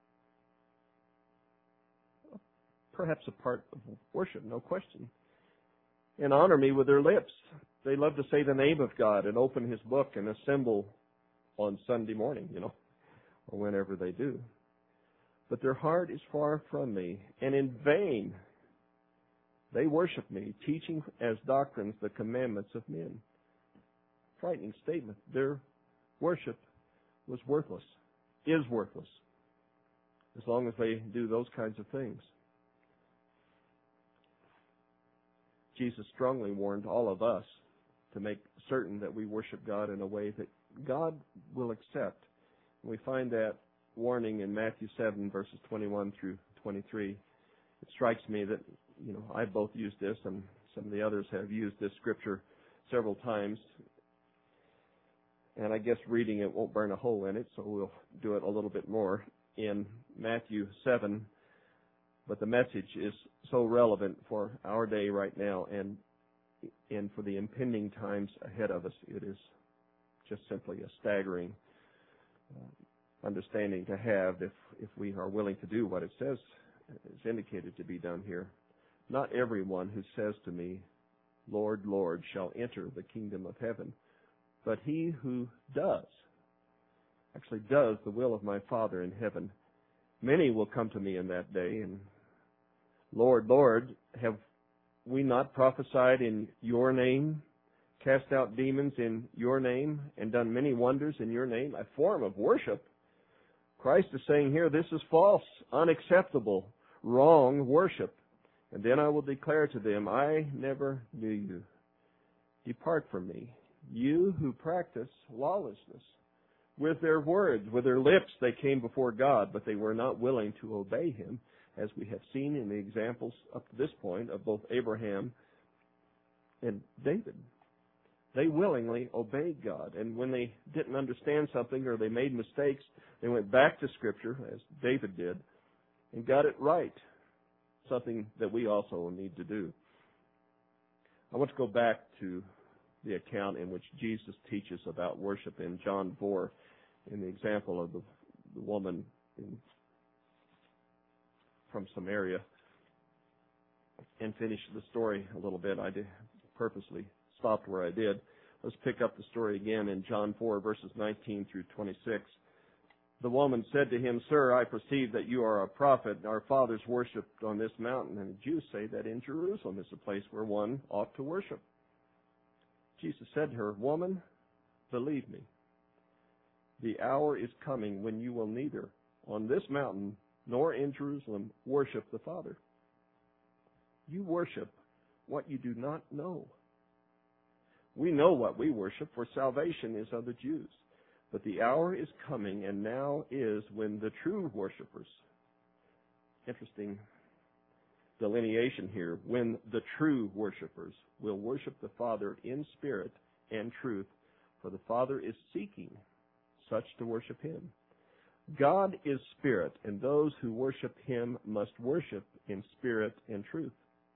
Perhaps a part of worship, no question. "And honor me with their lips. They love to say the name of God and open his book and assemble on Sunday morning, you know, or whenever they do. But their heart is far from me, and in vain they worship me, teaching as doctrines the commandments of men." Frightening statement. Their worship was worthless, is worthless, as long as they do those kinds of things. Jesus strongly warned all of us to make certain that we worship God in a way that God will accept. We find that warning in Matthew seven, verses twenty-one through twenty-three. It strikes me that, you know, I've both used this, and some of the others have used this scripture several times. And I guess reading it won't burn a hole in it, so we'll do it a little bit more in Matthew seven. But the message is so relevant for our day right now, and and for the impending times ahead of us. It is just simply a staggering uh, understanding to have if, if we are willing to do what it says is indicated to be done here. "Not everyone who says to me, 'Lord, Lord,' shall enter the kingdom of heaven, but he who does, actually does the will of my Father in heaven. Many will come to me in that day, and, 'Lord, Lord, have we not prophesied in your name, cast out demons in your name, and done many wonders in your name?'" A form of worship. Christ is saying here, this is false, unacceptable, wrong worship. "And then I will declare to them, 'I never knew you. Depart from me, you who practice lawlessness.'" with their words, with their lips they came before God, but they were not willing to obey Him, as we have seen in the examples up to this point of both Abraham and David. They willingly obeyed God, and when they didn't understand something or they made mistakes, they went back to Scripture, as David did, and got it right, something that we also need to do. I want to go back to the account in which Jesus teaches about worship in John four, in the example of the, the woman in, from Samaria, and finish the story a little bit. I did purposely stopped where I did. Let's pick up the story again in John four, verses nineteen through twenty-six. The woman said to him, Sir, I perceive that you are a prophet. Our fathers worshipped on this mountain, and the Jews say that in Jerusalem is a place where one ought to worship. Jesus said to her, Woman, believe me, the hour is coming when you will neither on this mountain nor in Jerusalem worship the Father. You worship what you do not know. We know what we worship, for salvation is of the Jews. But the hour is coming, and now is, when the true worshipers, interesting delineation here, when the true worshipers will worship the Father in spirit and truth, for the Father is seeking such to worship Him. God is spirit, and those who worship Him must worship in spirit and truth.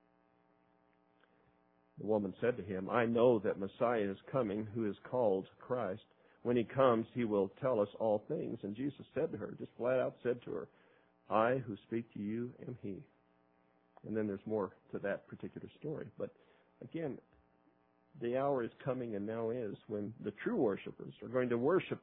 The woman said to him, I know that Messiah is coming, who is called Christ. When He comes, He will tell us all things. And Jesus said to her, just flat out said to her, I who speak to you am He. And then there's more to that particular story. But again, the hour is coming, and now is, when the true worshipers are going to worship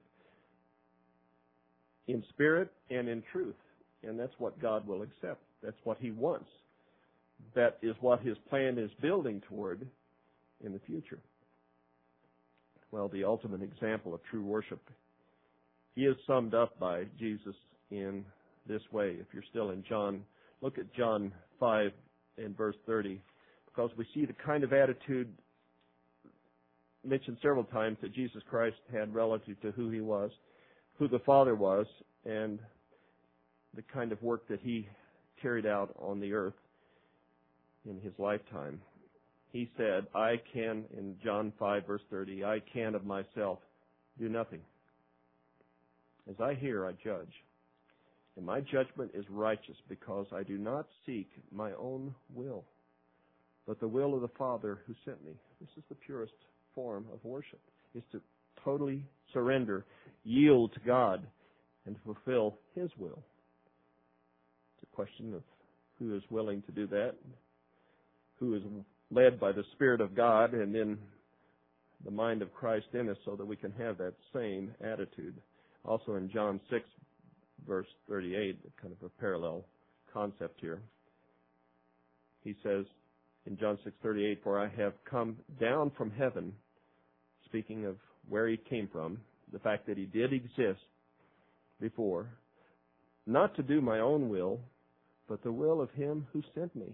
in spirit and in truth. And that's what God will accept. That's what He wants. That is what His plan is building toward in the future. Well, the ultimate example of true worship is summed up by Jesus in this way. If you're still in John, look at John five and verse thirty, because we see the kind of attitude mentioned several times that Jesus Christ had relative to who He was, who the Father was, and the kind of work that He carried out on the earth in His lifetime. He said, I can, in John five, verse thirty, I can of myself do nothing. As I hear, I judge. And my judgment is righteous, because I do not seek my own will, but the will of the Father who sent me. This is the purest form of worship, is to totally surrender, yield to God, and fulfill His will. It's a question of who is willing to do that, who is led by the Spirit of God, and then the mind of Christ in us, so that we can have that same attitude. Also in John six, verse thirty-eight, kind of a parallel concept here. He says in John six thirty-eight, For I have come down from heaven, speaking of where He came from, the fact that He did exist before, not to do my own will, but the will of Him who sent me.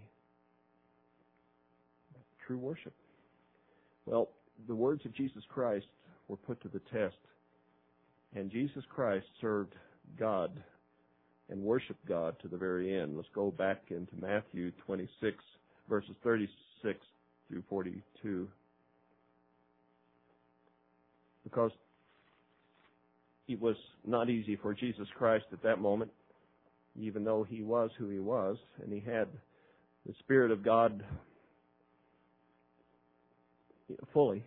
True worship. Well, the words of Jesus Christ were put to the test, and Jesus Christ served God and worshiped God to the very end. Let's go back into Matthew twenty-six, verses thirty-six through forty-two. Because it was not easy for Jesus Christ at that moment, even though He was who He was, and He had the Spirit of God fully.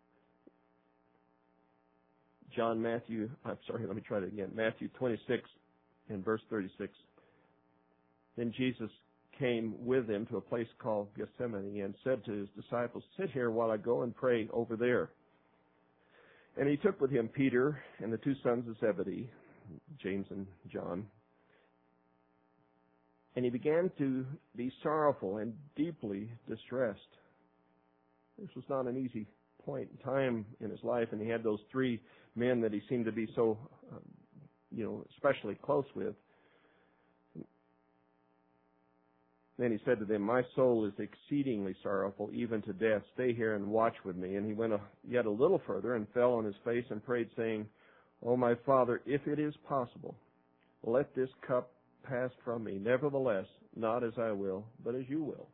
John, Matthew, I'm sorry, let me try that again. Matthew twenty-six and verse thirty-six. Then Jesus came with them to a place called Gethsemane and said to His disciples, Sit here while I go and pray over there. And He took with Him Peter and the two sons of Zebedee, James and John. And He began to be sorrowful and deeply distressed. This was not an easy point in time in His life, and He had those three men that He seemed to be so, um, you know, especially close with. Then He said to them, My soul is exceedingly sorrowful, even to death. Stay here and watch with me. And He went a, yet a little further and fell on His face and prayed, saying, O my Father, if it is possible, let this cup pass from me. Nevertheless, not as I will, but as you will.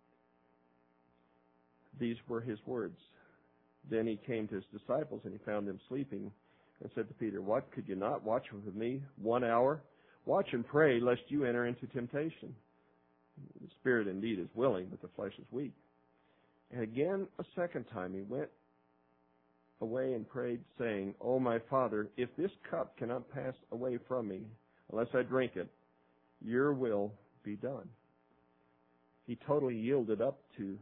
These were his words. Then he came to his disciples, and he found them sleeping, and said to Peter, What, could you not watch with me one hour? Watch and pray, lest you enter into temptation. The spirit indeed is willing, but the flesh is weak. And again, a second time, he went away and prayed, saying, O my Father, if this cup cannot pass away from me, unless I drink it, your will be done. He totally yielded up to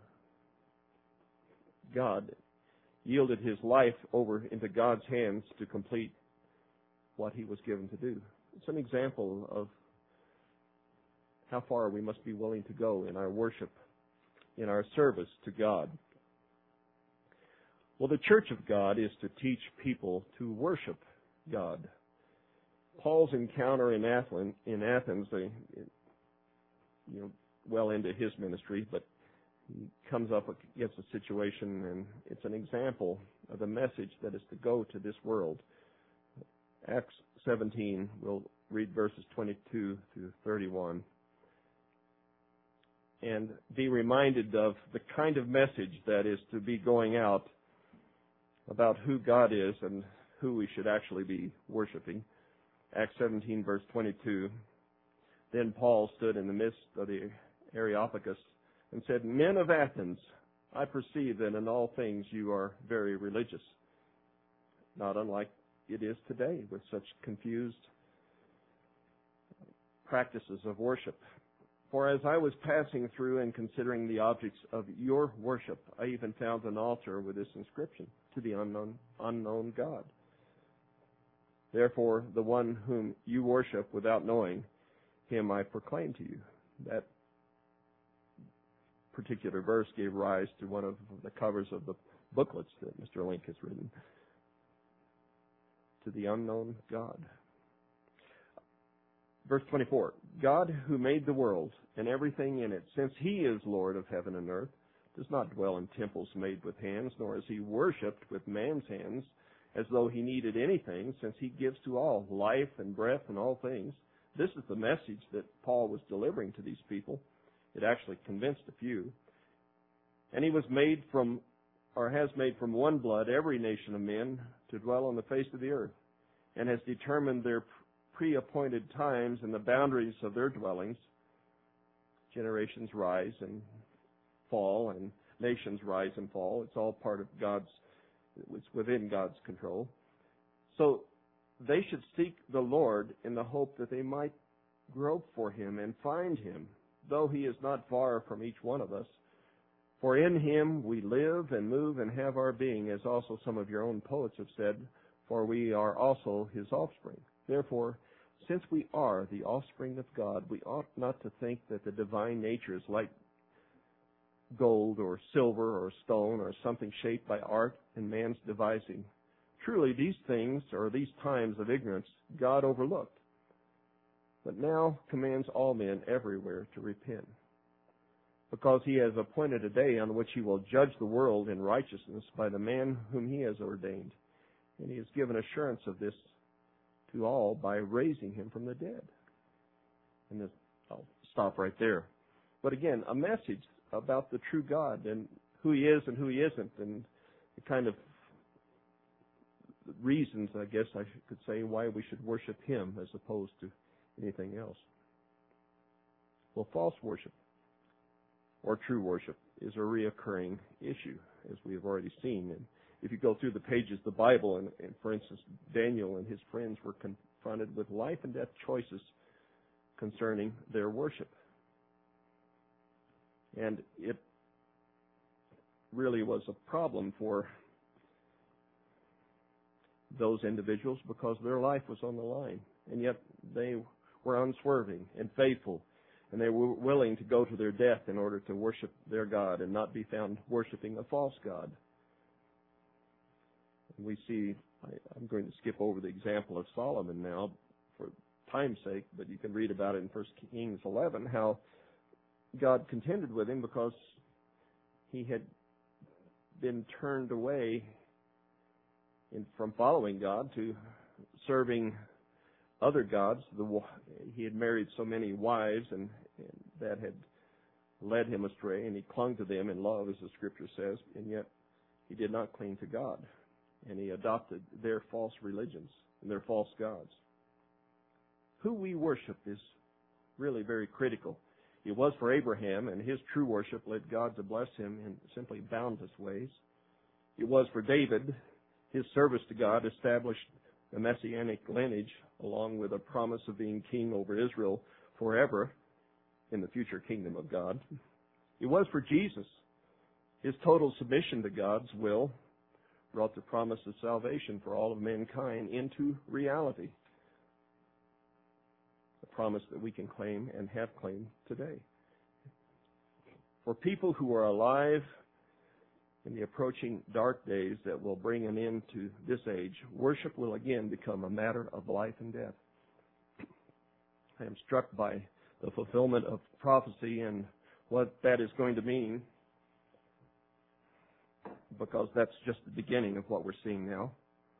God, yielded his life over into God's hands to complete what he was given to do. It's an example of how far we must be willing to go in our worship, in our service to God. Well, the church of God is to teach people to worship God. Paul's encounter in Athens, in Athens, you know, well into his ministry, but he comes up against a situation, and it's an example of the message that is to go to this world. Acts seventeen, we'll read verses twenty-two through thirty-one. And be reminded of the kind of message that is to be going out about who God is and who we should actually be worshiping. Acts seventeen, verse twenty-two. Then Paul stood in the midst of the Areopagus and said, Men of Athens, I perceive that in all things you are very religious. Not unlike it is today with such confused practices of worship. For as I was passing through and considering the objects of your worship, I even found an altar with this inscription, to the unknown, unknown God. Therefore, the one whom you worship without knowing, him I proclaim to you. That particular verse gave rise to one of the covers of the booklets that Mister Link has written. To the unknown God. Verse twenty-four, God who made the world and everything in it, since he is Lord of heaven and earth, does not dwell in temples made with hands, nor is he worshipped with man's hands, as though he needed anything, since he gives to all life and breath and all things. This is the message that Paul was delivering to these people. It actually convinced a few. And he was made from, or has made from one blood every nation of men to dwell on the face of the earth, and has determined their pre-appointed times and the boundaries of their dwellings. Generations rise and fall, and nations rise and fall. It's all part of God's, it's within God's control. So they should seek the Lord in the hope that they might grope for him and find him, though he is not far from each one of us. For in him we live and move and have our being, as also some of your own poets have said, for we are also his offspring. Therefore, since we are the offspring of God, we ought not to think that the divine nature is like gold or silver or stone or something shaped by art and man's devising. Truly, these things, or these times of ignorance, God overlooked, but now commands all men everywhere to repent, because he has appointed a day on which he will judge the world in righteousness by the man whom he has ordained. And he has given assurance of this to all by raising him from the dead. And this, I'll stop right there. But again, a message about the true God and who he is and who he isn't, and the kind of reasons, I guess I could say, why we should worship him as opposed to anything else. Well, false worship or true worship is a reoccurring issue, as we have already seen. And if you go through the pages of the Bible, and, and for instance, Daniel and his friends were confronted with life and death choices concerning their worship. And it really was a problem for those individuals because their life was on the line. And yet they were unswerving and faithful, and they were willing to go to their death in order to worship their God and not be found worshiping a false God. And we see, I, I'm going to skip over the example of Solomon now for time's sake, but you can read about it in First Kings eleven, how God contended with him because he had been turned away in, from following God to serving other gods. The, he had married so many wives, and, and that had led him astray, and he clung to them in love, as the Scripture says, and yet he did not cling to God, and he adopted their false religions and their false gods. Who we worship is really very critical. It was for Abraham, and his true worship led God to bless him in simply boundless ways. It was for David. His service to God established a messianic lineage along with a promise of being king over Israel forever in the future kingdom of God. It was for Jesus. His total submission to God's will brought the promise of salvation for all of mankind into reality. A promise that we can claim and have claimed today. For people who are alive in the approaching dark days that will bring an end to this age, worship will again become a matter of life and death. I am struck by the fulfillment of prophecy and what that is going to mean, because that's just the beginning of what we're seeing now.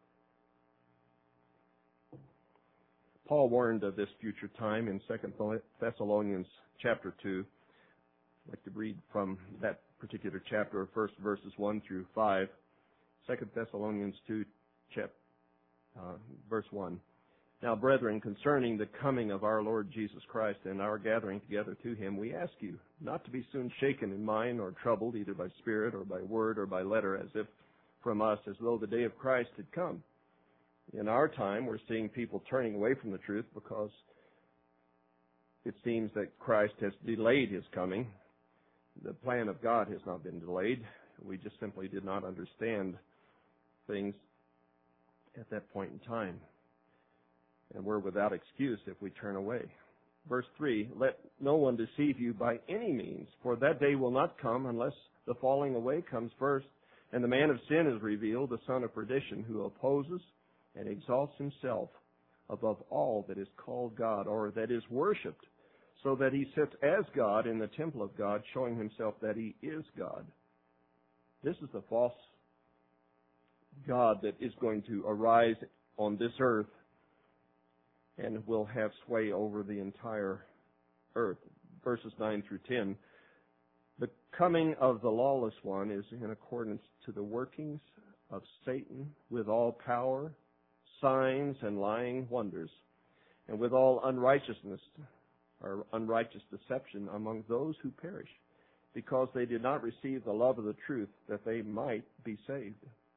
Paul warned of this future time in Second Thessalonians chapter two. I'd like to read from that particular chapter, first verses one through five. Second Thessalonians two, chap, uh, verse one. Now, brethren, concerning the coming of our Lord Jesus Christ and our gathering together to him, we ask you not to be soon shaken in mind or troubled, either by spirit or by word or by letter, as if from us, as though the day of Christ had come. In our time, we're seeing people turning away from the truth because it seems that Christ has delayed his coming. The plan of God has not been delayed. We just simply did not understand things at that point in time. And we're without excuse if we turn away. Verse three, let no one deceive you by any means, for that day will not come unless the falling away comes first, and the man of sin is revealed, the son of perdition, who opposes and exalts himself above all that is called God, or that is worshipped, so that he sits as God in the temple of God, showing himself that he is God. This is the false God that is going to arise on this earth and will have sway over the entire earth. Verses nine through ten. The coming of the lawless one is in accordance to the workings of Satan with all power, signs, and lying wonders, and with all unrighteousness or unrighteous deception among those who perish, because they did not receive the love of the truth that they might be saved.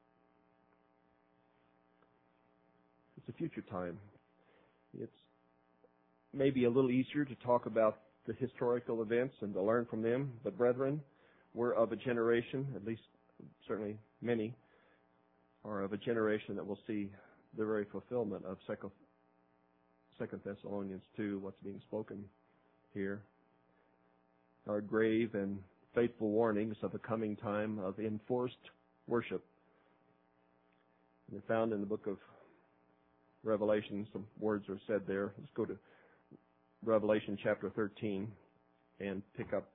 It's a future time. It's maybe a little easier to talk about the historical events and to learn from them, but brethren, we're of a generation, at least certainly many, are of a generation that will see the very fulfillment of Second Thessalonians two, what's being spoken here. Our grave and faithful warnings of a coming time of enforced worship. They're found in the book of Revelation. Some words are said there. Let's go to Revelation chapter thirteen and pick up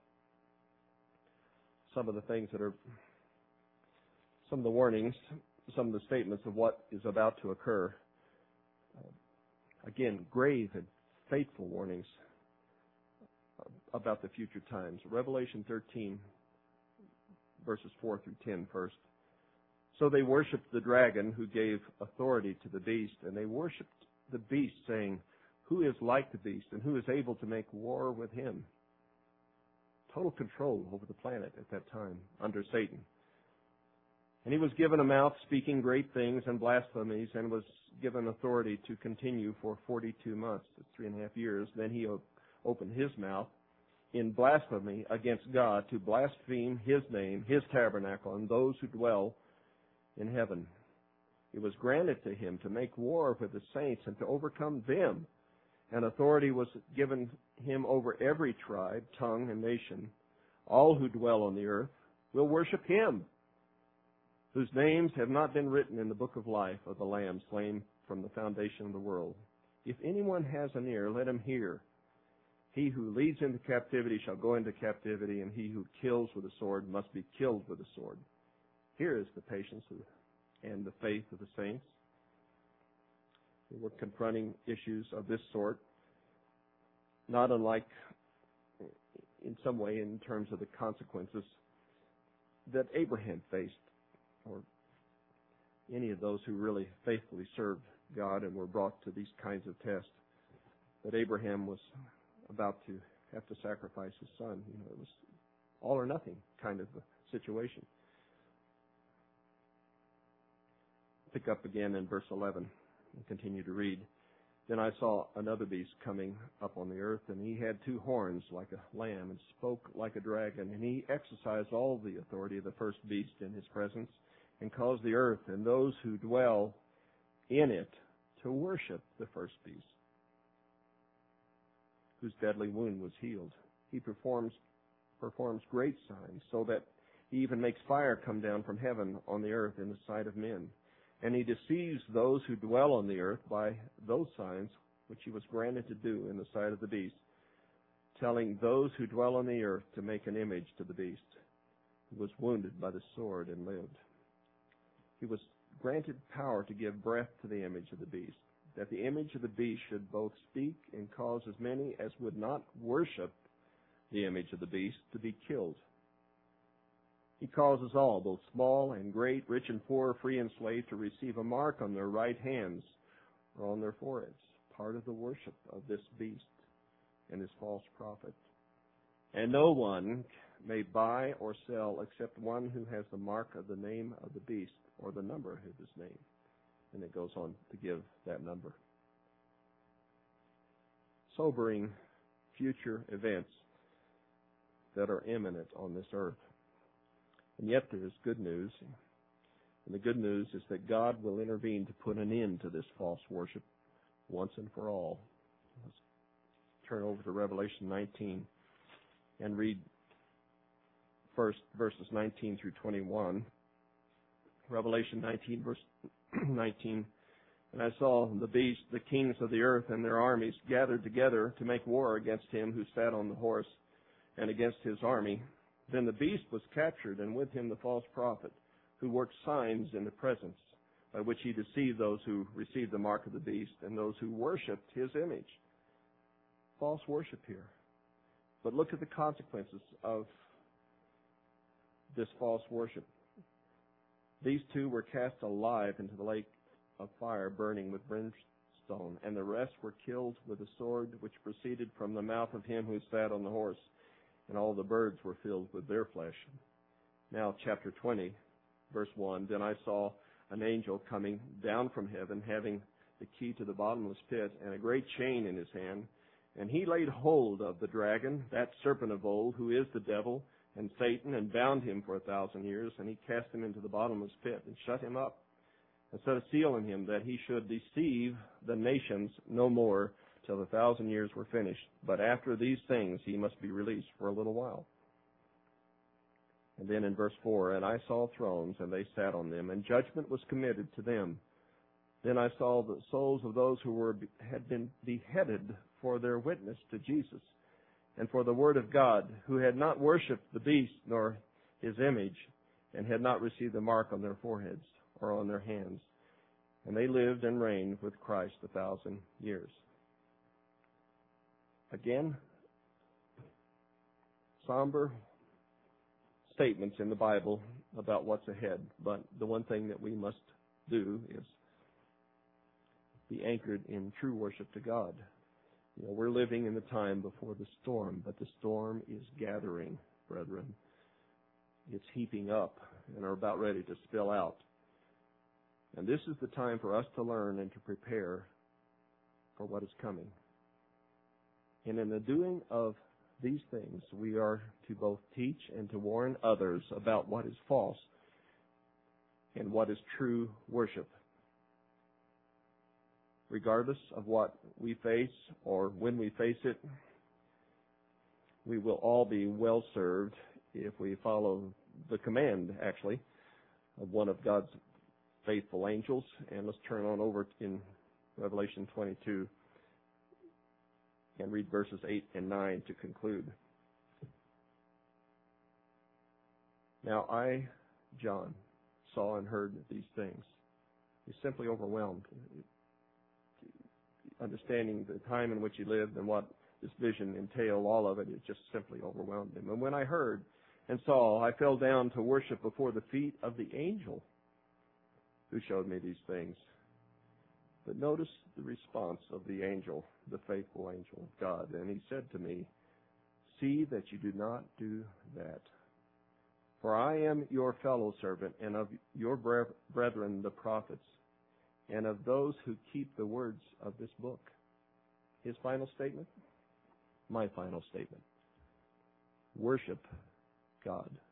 some of the things that are, some of the warnings, some of the statements of what is about to occur. Uh, again, grave and faithful warnings about the future times. Revelation thirteen, verses four through ten first. So they worshipped the dragon who gave authority to the beast, and they worshipped the beast, saying, who is like the beast, and who is able to make war with him? Total control over the planet at that time under Satan. And he was given a mouth speaking great things and blasphemies, and was given authority to continue for forty-two months, that's three and a half years. Then he opened his mouth in blasphemy against God, to blaspheme his name, his tabernacle, and those who dwell in heaven. It was granted to him to make war with the saints and to overcome them. And authority was given him over every tribe, tongue, and nation. All who dwell on the earth will worship him, whose names have not been written in the book of life of the Lamb slain from the foundation of the world. If anyone has an ear, let him hear. He who leads into captivity shall go into captivity, and he who kills with a sword must be killed with a sword. Here is the patience and the faith of the saints. They were confronting issues of this sort, not unlike in some way in terms of the consequences that Abraham faced, or any of those who really faithfully served God and were brought to these kinds of tests. But Abraham was about to have to sacrifice his son. You know, it was all or nothing kind of a situation. Pick up again in verse eleven and continue to read. Then I saw another beast coming up on the earth, and he had two horns like a lamb and spoke like a dragon, and he exercised all the authority of the first beast in his presence, and caused the earth and those who dwell in it to worship the first beast, whose deadly wound was healed. He performs performs great signs, so that he even makes fire come down from heaven on the earth in the sight of men. And he deceives those who dwell on the earth by those signs which he was granted to do in the sight of the beast, telling those who dwell on the earth to make an image to the beast, who was wounded by the sword and lived. He was granted power to give breath to the image of the beast, that the image of the beast should both speak and cause as many as would not worship the image of the beast to be killed. He causes all, both small and great, rich and poor, free and slave, to receive a mark on their right hands or on their foreheads, part of the worship of this beast and his false prophet. And no one may buy or sell except one who has the mark of the name of the beast or the number of his name. And it goes on to give that number. Sobering future events that are imminent on this earth. And yet there is good news. And the good news is that God will intervene to put an end to this false worship once and for all. Let's turn over to Revelation nineteen and read first verses nineteen through twenty-one. Revelation nineteen, verse nineteen. And I saw the beast, the kings of the earth and their armies gathered together to make war against him who sat on the horse and against his army. Then the beast was captured, and with him the false prophet, who worked signs in the presence, by which he deceived those who received the mark of the beast and those who worshipped his image. False worship here. But look at the consequences of this false worship. These two were cast alive into the lake of fire burning with brimstone, and the rest were killed with a sword which proceeded from the mouth of him who sat on the horse. And all the birds were filled with their flesh. Now, chapter twenty, verse one, Then I saw an angel coming down from heaven, having the key to the bottomless pit, and a great chain in his hand. And he laid hold of the dragon, that serpent of old, who is the devil and Satan, and bound him for a thousand years. And he cast him into the bottomless pit, and shut him up, and set a seal on him, that he should deceive the nations no more, till the thousand years were finished. But after these things he must be released for a little while. And then in verse four, And I saw thrones, and they sat on them, and judgment was committed to them. Then I saw the souls of those who were had been beheaded for their witness to Jesus, and for the word of God, who had not worshipped the beast nor his image, and had not received the mark on their foreheads or on their hands. And they lived and reigned with Christ a thousand years. Again, somber statements in the Bible about what's ahead. But the one thing that we must do is be anchored in true worship to God. You know, we're living in the time before the storm, but the storm is gathering, brethren. It's heaping up and are about ready to spill out. And this is the time for us to learn and to prepare for what is coming. And in the doing of these things, we are to both teach and to warn others about what is false and what is true worship. Regardless of what we face or when we face it, we will all be well served if we follow the command, actually, of one of God's faithful angels. And let's turn on over in Revelation twenty-two. And read verses eight and nine to conclude. Now I, John, saw and heard these things. He's simply overwhelmed. understanding the time in which he lived and what this vision entailed, all of it, it just simply overwhelmed him. And when I heard and saw, I fell down to worship before the feet of the angel who showed me these things. But notice the response of the angel, the faithful angel of God. And he said to me, see that you do not do that. For I am your fellow servant and of your brethren the prophets, and of those who keep the words of this book. His final statement? My final statement. Worship God.